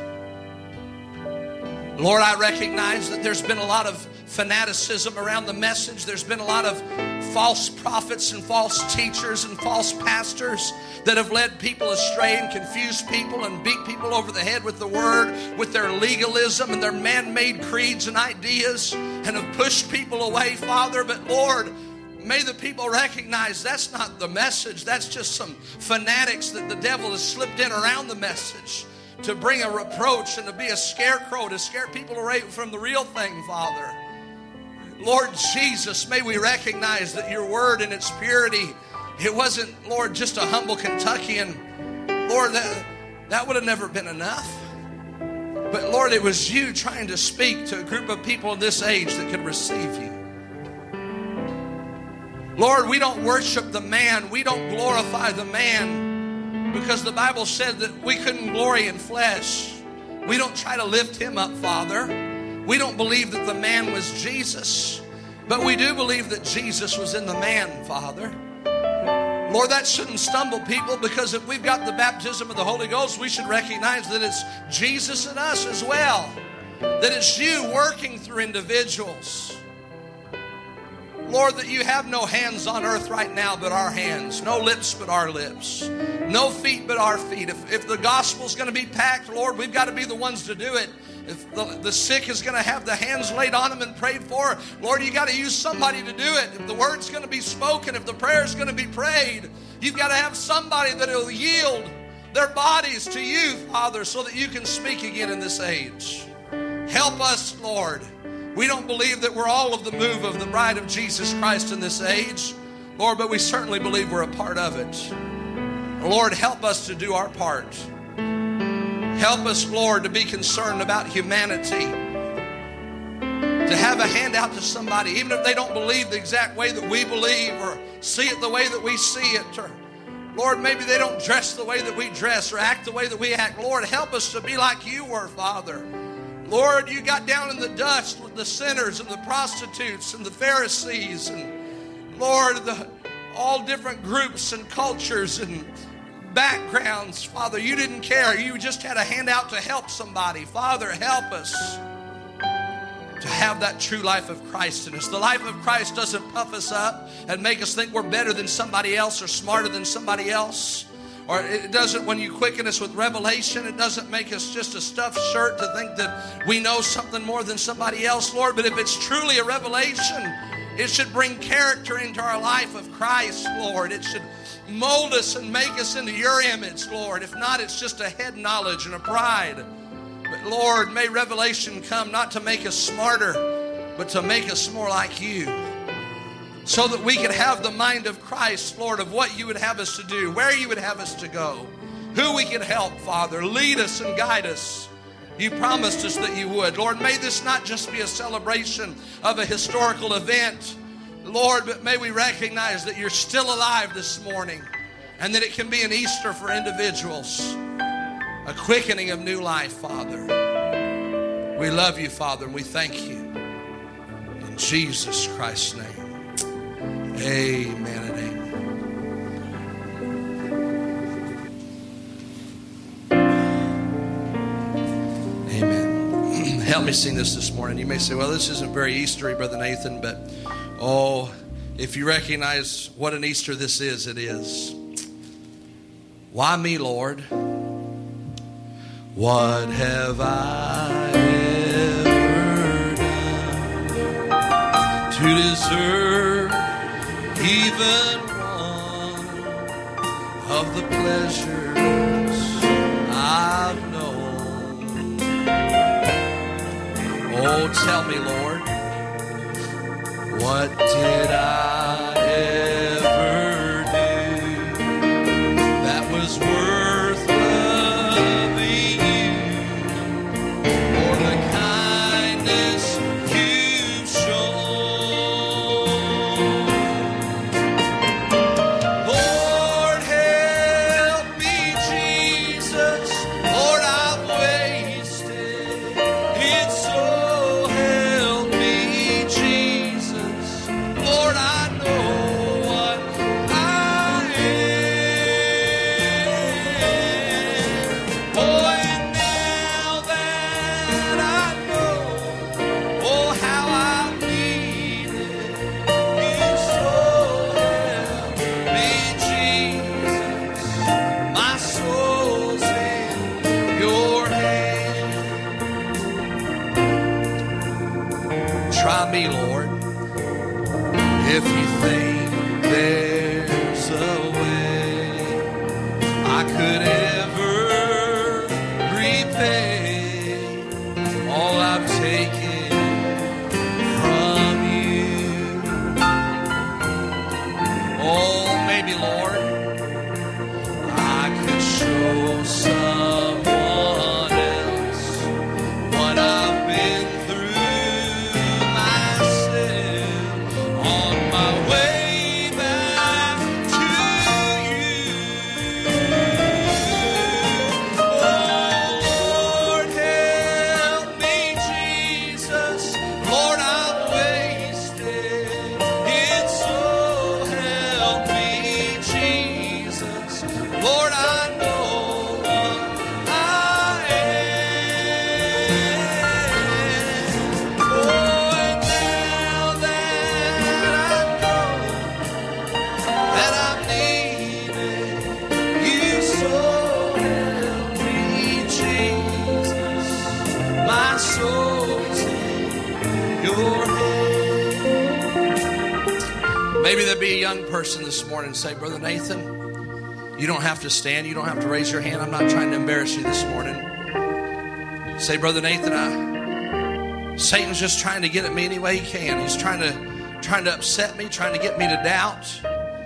Lord, I recognize that there's been a lot of fanaticism around the message. There's been a lot of false prophets and false teachers and false pastors that have led people astray and confused people and beat people over the head with the word, with their legalism and their man-made creeds and ideas, and have pushed people away, Father. But Lord, may the people recognize that's not the message. That's just some fanatics that the devil has slipped in around the message to bring a reproach and to be a scarecrow, to scare people away from the real thing, Father. Lord Jesus, may we recognize that your word in its purity, it wasn't, Lord, just a humble Kentuckian. Lord, that would have never been enough. But Lord, it was you trying to speak to a group of people in this age that could receive you. Lord, we don't worship the man. We don't glorify the man because the Bible said that we couldn't glory in flesh. We don't try to lift him up, Father. We don't believe that the man was Jesus, but we do believe that Jesus was in the man, Father. Lord, that shouldn't stumble people, because if we've got the baptism of the Holy Ghost, we should recognize that it's Jesus in us as well. That it's you working through individuals. Lord, that you have no hands on earth right now but our hands. No lips but our lips. No feet but our feet. If the gospel's going to be packed, Lord, we've got to be the ones to do it. If the sick is going to have the hands laid on them and prayed for, Lord, you got to use somebody to do it. If the word's going to be spoken, if the prayer's going to be prayed, you've got to have somebody that will yield their bodies to you, Father, so that you can speak again in this age. Help us, Lord. We don't believe that we're all of the move of the bride of Jesus Christ in this age, Lord, but we certainly believe we're a part of it. Lord, help us to do our part. Help us, Lord, to be concerned about humanity. To have a handout to somebody, even if they don't believe the exact way that we believe or see it the way that we see it. Or, Lord, maybe they don't dress the way that we dress or act the way that we act. Lord, help us to be like you were, Father. Lord, you got down in the dust with the sinners and the prostitutes and the Pharisees and, Lord, all different groups and cultures and backgrounds. Father, you didn't care. You just had a handout to help somebody. Father, help us to have that true life of Christ in us. The life of Christ doesn't puff us up and make us think we're better than somebody else or smarter than somebody else. Or it doesn't, when you quicken us with revelation, it doesn't make us just a stuffed shirt to think that we know something more than somebody else, Lord. But if it's truly a revelation, it should bring character into our life of Christ, Lord. It should mold us and make us into your image, Lord. If not, it's just a head knowledge and a pride. But Lord, may revelation come not to make us smarter, but to make us more like you. So that we can have the mind of Christ, Lord, of what you would have us to do, where you would have us to go, who we can help, Father. Lead us and guide us. You promised us that you would. Lord, may this not just be a celebration of a historical event, Lord, but may we recognize that you're still alive this morning and that it can be an Easter for individuals, a quickening of new life, Father. We love you, Father, and we thank you. In Jesus Christ's name. Amen and amen. Amen. Help me sing this morning. You may say, well, this isn't very Eastery, Brother Nathan, but if you recognize what an Easter this is, it is. Why me, Lord? What have I ever done to deserve even one of the pleasures I've known? Oh, tell me, Lord, what did I ever do that was worth loving you for the kindness you've shown? Lord, help me, Jesus. Lord, I've wasted it so. Help me, Jesus. Lord, I know what I am. Oh, and now that I know, oh, how I need it, you so help me, Jesus. My soul's in your hand. Try me, Lord, if you think there's a way I could ever repay all I've taken from you. Oh, maybe, Lord, I could show someone else what I've been through myself on my way back to you. Oh, Lord, help me, Jesus. Lord, I've wasted it, so help me, Jesus. Lord, I know what I am. Oh, and now that I know that I need it, you so help me, Jesus. My soul's in your hand. Maybe there'd be a young person this morning and say, Brother Nathan, you don't have to stand. You don't have to raise your hand. I'm not trying to embarrass you this morning. Say, Brother Nathan, Satan's just trying to get at me any way he can. He's trying to upset me, trying to get me to doubt.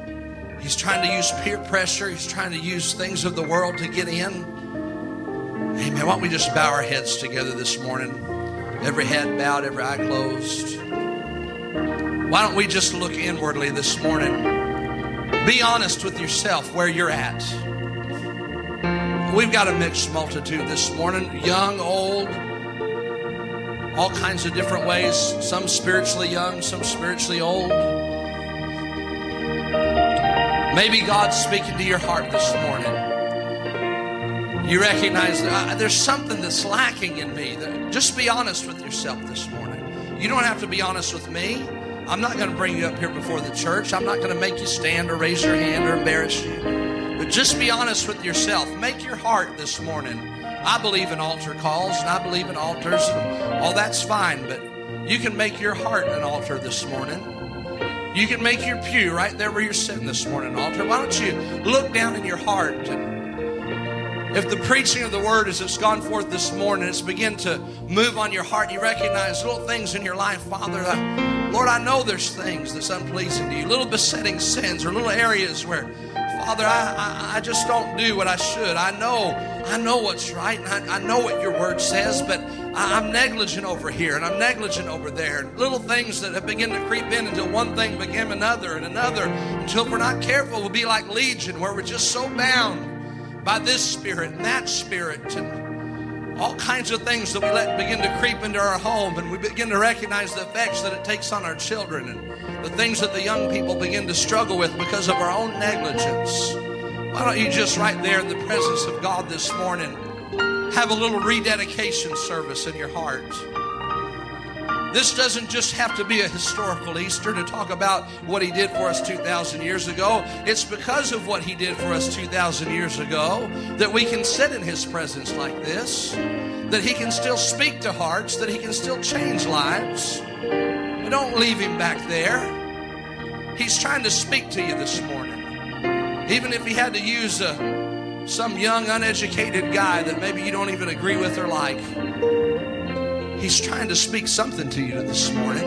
He's trying to use peer pressure. He's trying to use things of the world to get in. Amen. Why don't we just bow our heads together this morning? Every head bowed, every eye closed. Why don't we just look inwardly this morning? Be honest with yourself where you're at. We've got a mixed multitude this morning, young, old, all kinds of different ways. Some spiritually young, some spiritually old. Maybe God's speaking to your heart this morning. You recognize that there's something that's lacking in me. Just be honest with yourself this morning. You don't have to be honest with me. I'm not going to bring you up here before the church. I'm not going to make you stand or raise your hand or embarrass you. But just be honest with yourself. Make your heart this morning. I believe in altar calls and I believe in altars and all that's fine, but you can make your heart an altar this morning. You can make your pew right there where you're sitting this morning an altar. Why don't you look down in your heart, and if the preaching of the word as it's gone forth this morning, it's begin to move on your heart. You recognize little things in your life, Father. Lord, I know there's things that's unpleasing to you, little besetting sins or little areas where, Father, I just don't do what I should. I know what's right, and I know what your word says, but I'm negligent over here, and I'm negligent over there. And little things that have begun to creep in until one thing became another and another, until if we're not careful, we'll be like Legion, where we're just so bound by this spirit and that spirit and all kinds of things that we let begin to creep into our home, and we begin to recognize the effects that it takes on our children and the things that the young people begin to struggle with because of our own negligence. Why don't you just right there in the presence of God this morning have a little rededication service in your heart? This doesn't just have to be a historical Easter to talk about what he did for us 2,000 years ago. It's because of what he did for us 2,000 years ago that we can sit in his presence like this, that he can still speak to hearts, that he can still change lives. But don't leave him back there. He's trying to speak to you this morning. Even if he had to use some young, uneducated guy that maybe you don't even agree with or like, he's trying to speak something to you this morning.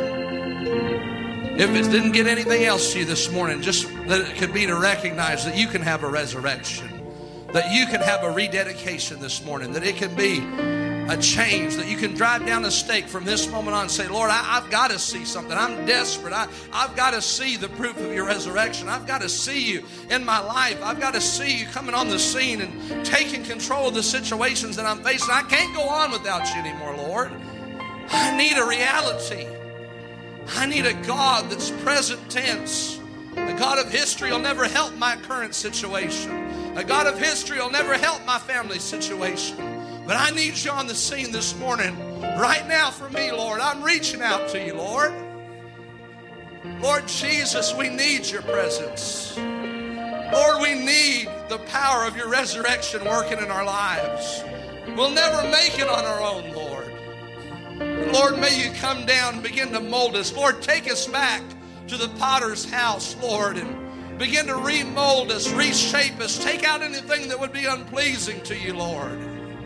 If it didn't get anything else to you this morning, just that it could be to recognize that you can have a resurrection, that you can have a rededication this morning, that it can be a change, that you can drive down a stake from this moment on and say, Lord, I've got to see something. I'm desperate. I've got to see the proof of your resurrection. I've got to see you in my life. I've got to see you coming on the scene and taking control of the situations that I'm facing. I can't go on without you anymore, Lord. I need a reality. I need a God that's present tense. A God of history will never help my current situation. A God of history will never help my family situation. But I need you on the scene this morning, right now for me, Lord. I'm reaching out to you, Lord. Lord Jesus, we need your presence. Lord, we need the power of your resurrection working in our lives. We'll never make it on our own, Lord. Lord, may you come down and begin to mold us. Lord, take us back to the potter's house, Lord, and begin to remold us, reshape us. Take out anything that would be unpleasing to you, Lord.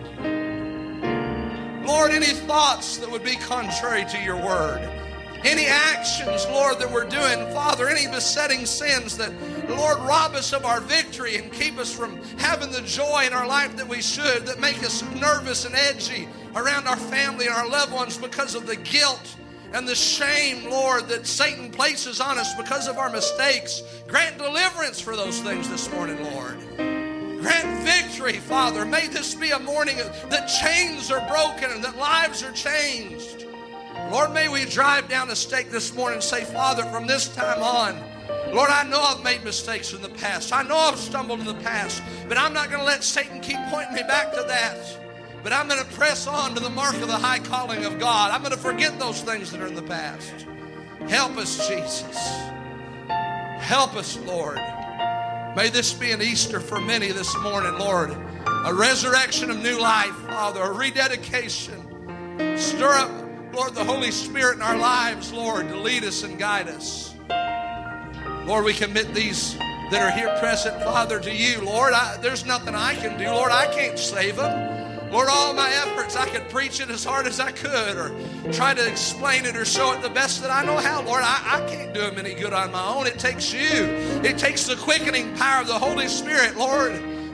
Lord, any thoughts that would be contrary to your word. Any actions, Lord, that we're doing, Father, any besetting sins that, Lord, rob us of our victory and keep us from having the joy in our life that we should, that make us nervous and edgy around our family and our loved ones because of the guilt and the shame, Lord, that Satan places on us because of our mistakes. Grant deliverance for those things this morning, Lord. Grant victory, Father. May this be a morning that chains are broken and that lives are changed. Lord, may we drive down a stake this morning and say, Father, from this time on, Lord, I know I've made mistakes in the past. I know I've stumbled in the past, but I'm not going to let Satan keep pointing me back to that. But I'm going to press on to the mark of the high calling of God. I'm going to forget those things that are in the past. Help us, Jesus. Help us, Lord. May this be an Easter for many this morning, Lord. A resurrection of new life, Father. A rededication. Stir up, Lord, the Holy Spirit in our lives, Lord, to lead us and guide us. Lord, we commit these that are here present, Father, to you. Lord, there's nothing I can do. Lord, I can't save them. Lord, all my efforts, I could preach it as hard as I could or try to explain it or show it the best that I know how. Lord, I can't do them any good on my own. It takes you. It takes the quickening power of the Holy Spirit. Lord,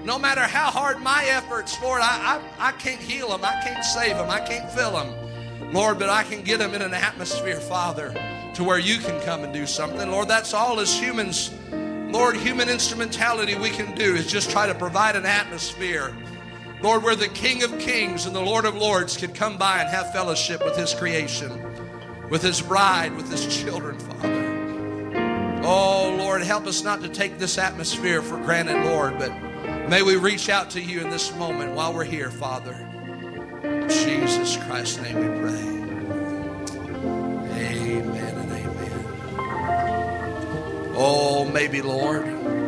No matter how hard my efforts, Lord, I can't heal them. I can't save them. I can't fill them. Lord, but I can get them in an atmosphere, Father, to where you can come and do something. Lord, that's all as humans, Lord, human instrumentality we can do is just try to provide an atmosphere, Lord, where the King of Kings and the Lord of Lords can come by and have fellowship with his creation, with his bride, with his children, Father. Oh, Lord, help us not to take this atmosphere for granted, Lord, but may we reach out to you in this moment while we're here, Father. In Jesus Christ's name we pray. Amen and amen. Oh, maybe, Lord,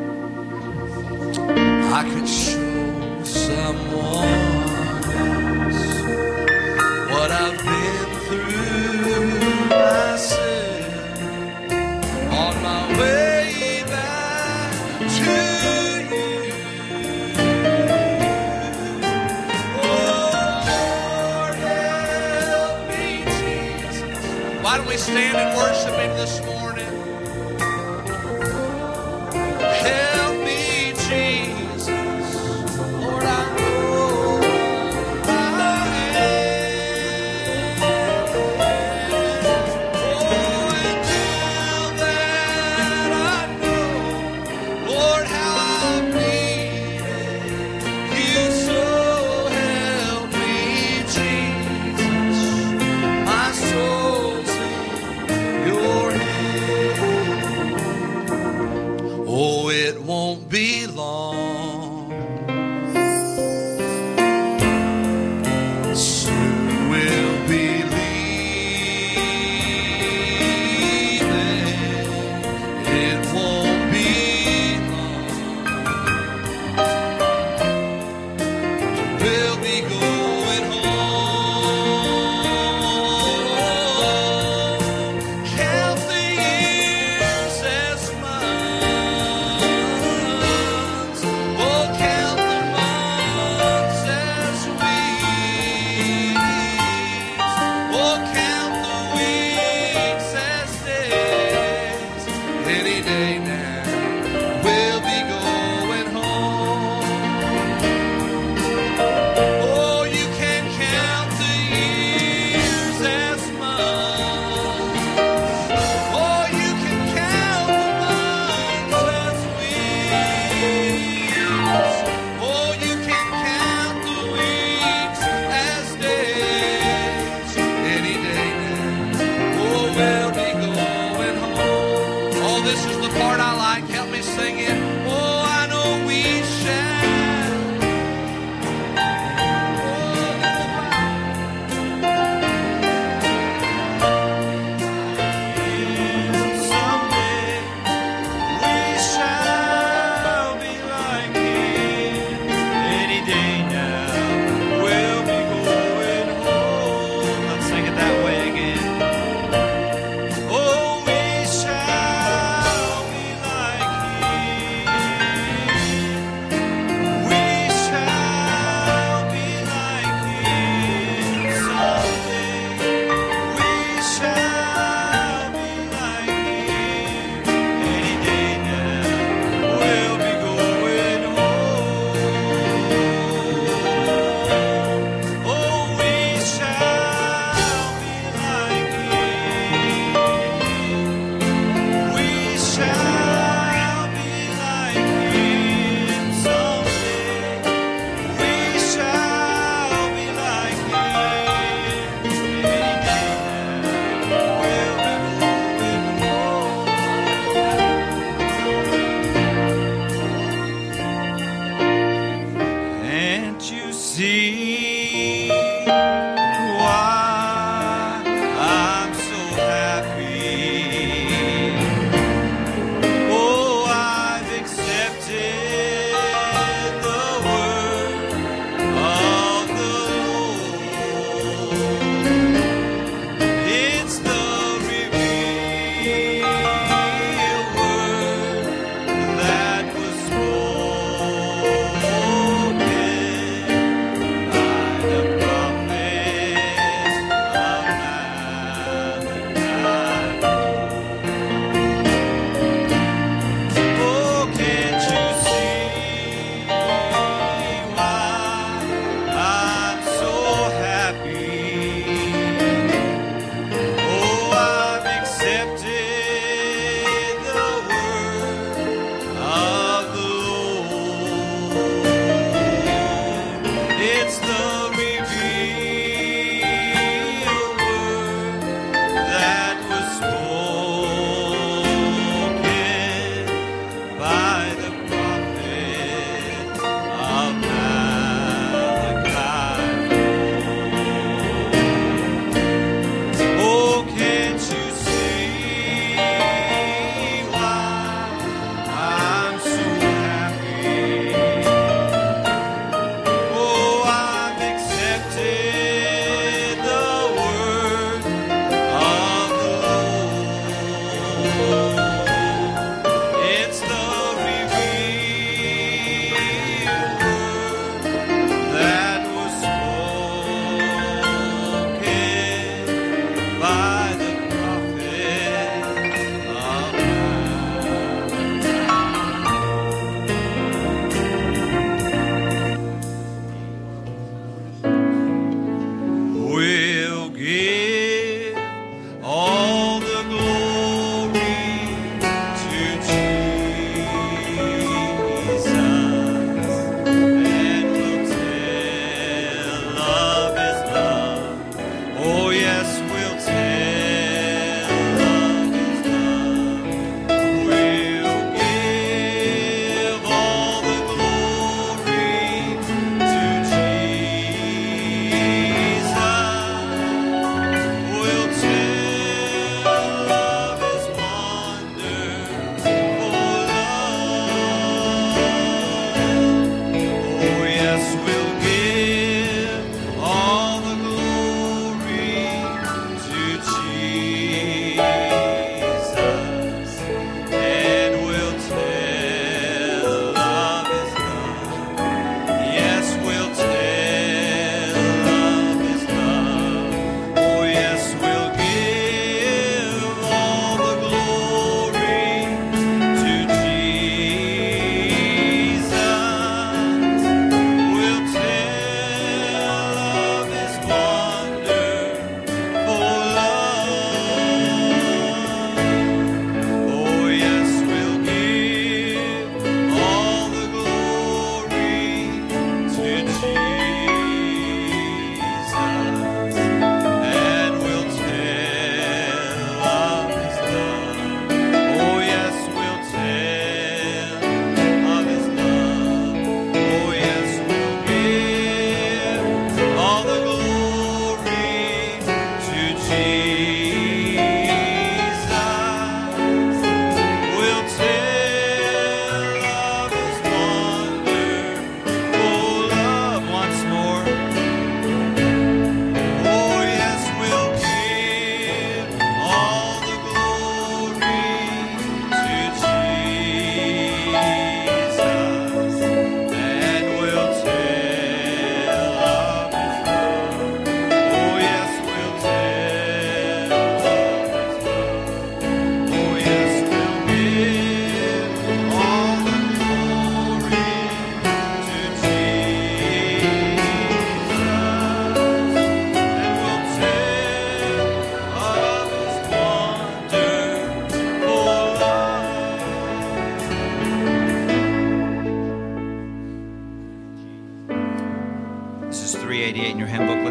I could show someone else what I've been through myself on my way back to you. Why don't we stand and worship him this morning? Help me, Jesus. Lord, I know I am. Oh, and now that I know, Lord, how I need you, so help me, Jesus. My soul's your hand. Oh, it won't be long. Soon we'll be leaving. It won't be long. We'll be going home. Count the years as months. Oh, count the months as weeks. Oh, count the weeks as days. Any day now, we'll be going home. Oh, you can count the years as months. Oh, you can count the months as weeks. Oh, you can count the weeks as days.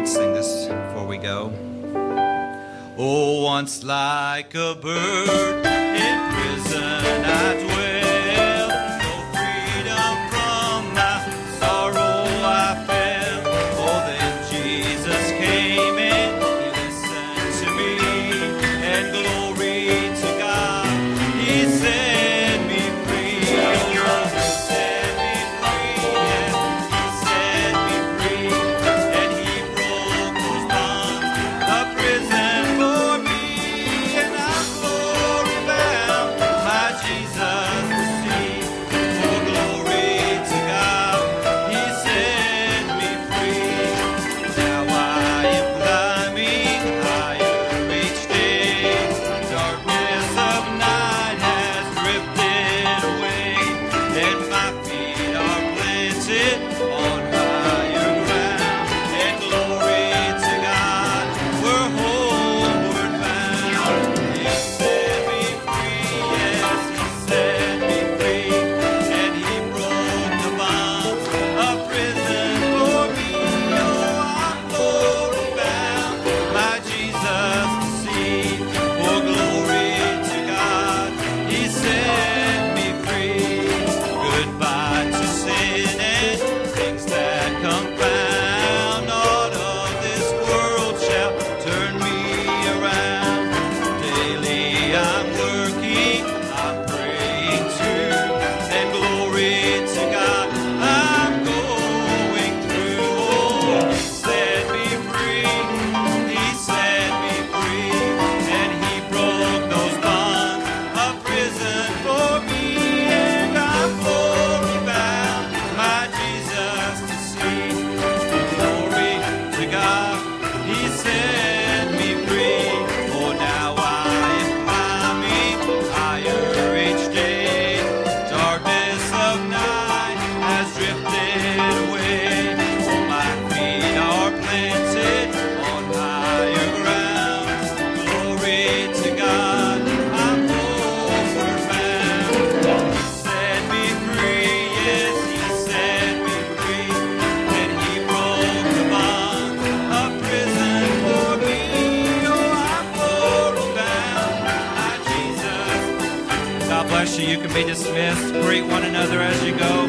sing this before we go. Oh, once like a bird in prison I dwell, no freedom from my sorrow I felt. Oh, then Jesus came and He listened to me, and glory to God, He set me free. Oh, He set me free, yes, He set me free, and He broke those bonds of prison for me, and I'm glory bound, my Jesus to see. Oh, glory to God, He set me free. Now I am climbing higher each day. Darkness of night has drifted away, and my feet are planted on higher ground. And glory to God, we're homeward bound. He set me free, yes, He set me free, and He broke the bonds of prison for me. Oh, I'm glory bound, my Jesus to see. Oh, glory to God, He set me free. Goodbye to sin and things that confound. Naught of this world shall turn me around. Daily I'm working, I'm praying too, and glory to God, I'm going through. Oh, He set me free, He set me free, and He broke those bonds of prison for me, and I'm glory bound, my Jesus to see. Glory to God, He set me free. Oh, now I am climbing higher each day. Darkness of night has drifted away. Oh, my feet are planted on higher ground. Glory to God, I'm homeward bound. He set me free, yes, He set me free, and He broke the bonds of prison for me. Oh, I'm glory bound, my Jesus. God bless you. You can be dismissed. Greet one another as you go.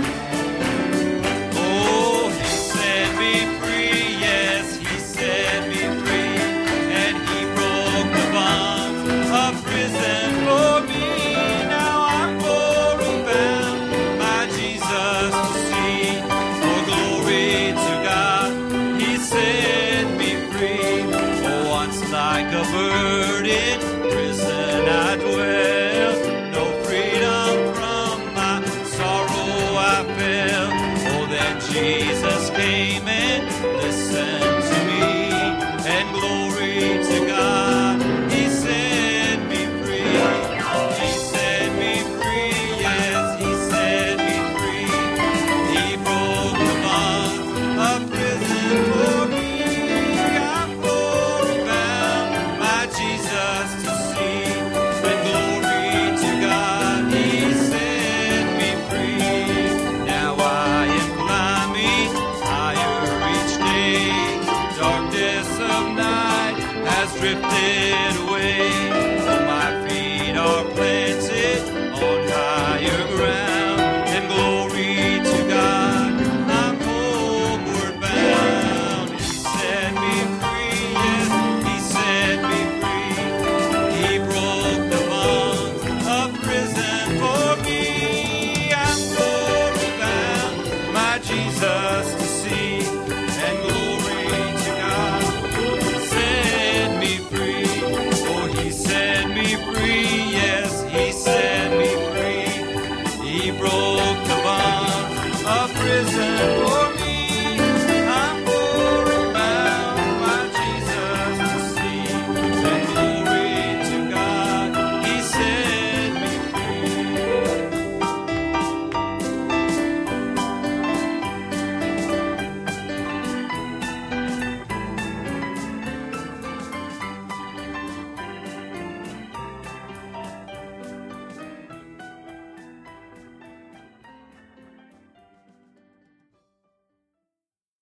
Oh, He set me free, yes, He set me free, and He broke the bonds of prison for me. Now I'm glory bound, my Jesus to see. Oh, glory to God, He set me free. Oh, once like a bird in prison I dwell, no freedom from my sorrow I felt. Oh, then Jesus came and listened to me, and glory to God, He set me free. He set me free, yes, He set me free. He broke the bonds of prison for me. I'm glory bound, my Jesus to see, and glory to God, He set me free. Now I am climbing higher each day. Darkness of night has drifted away.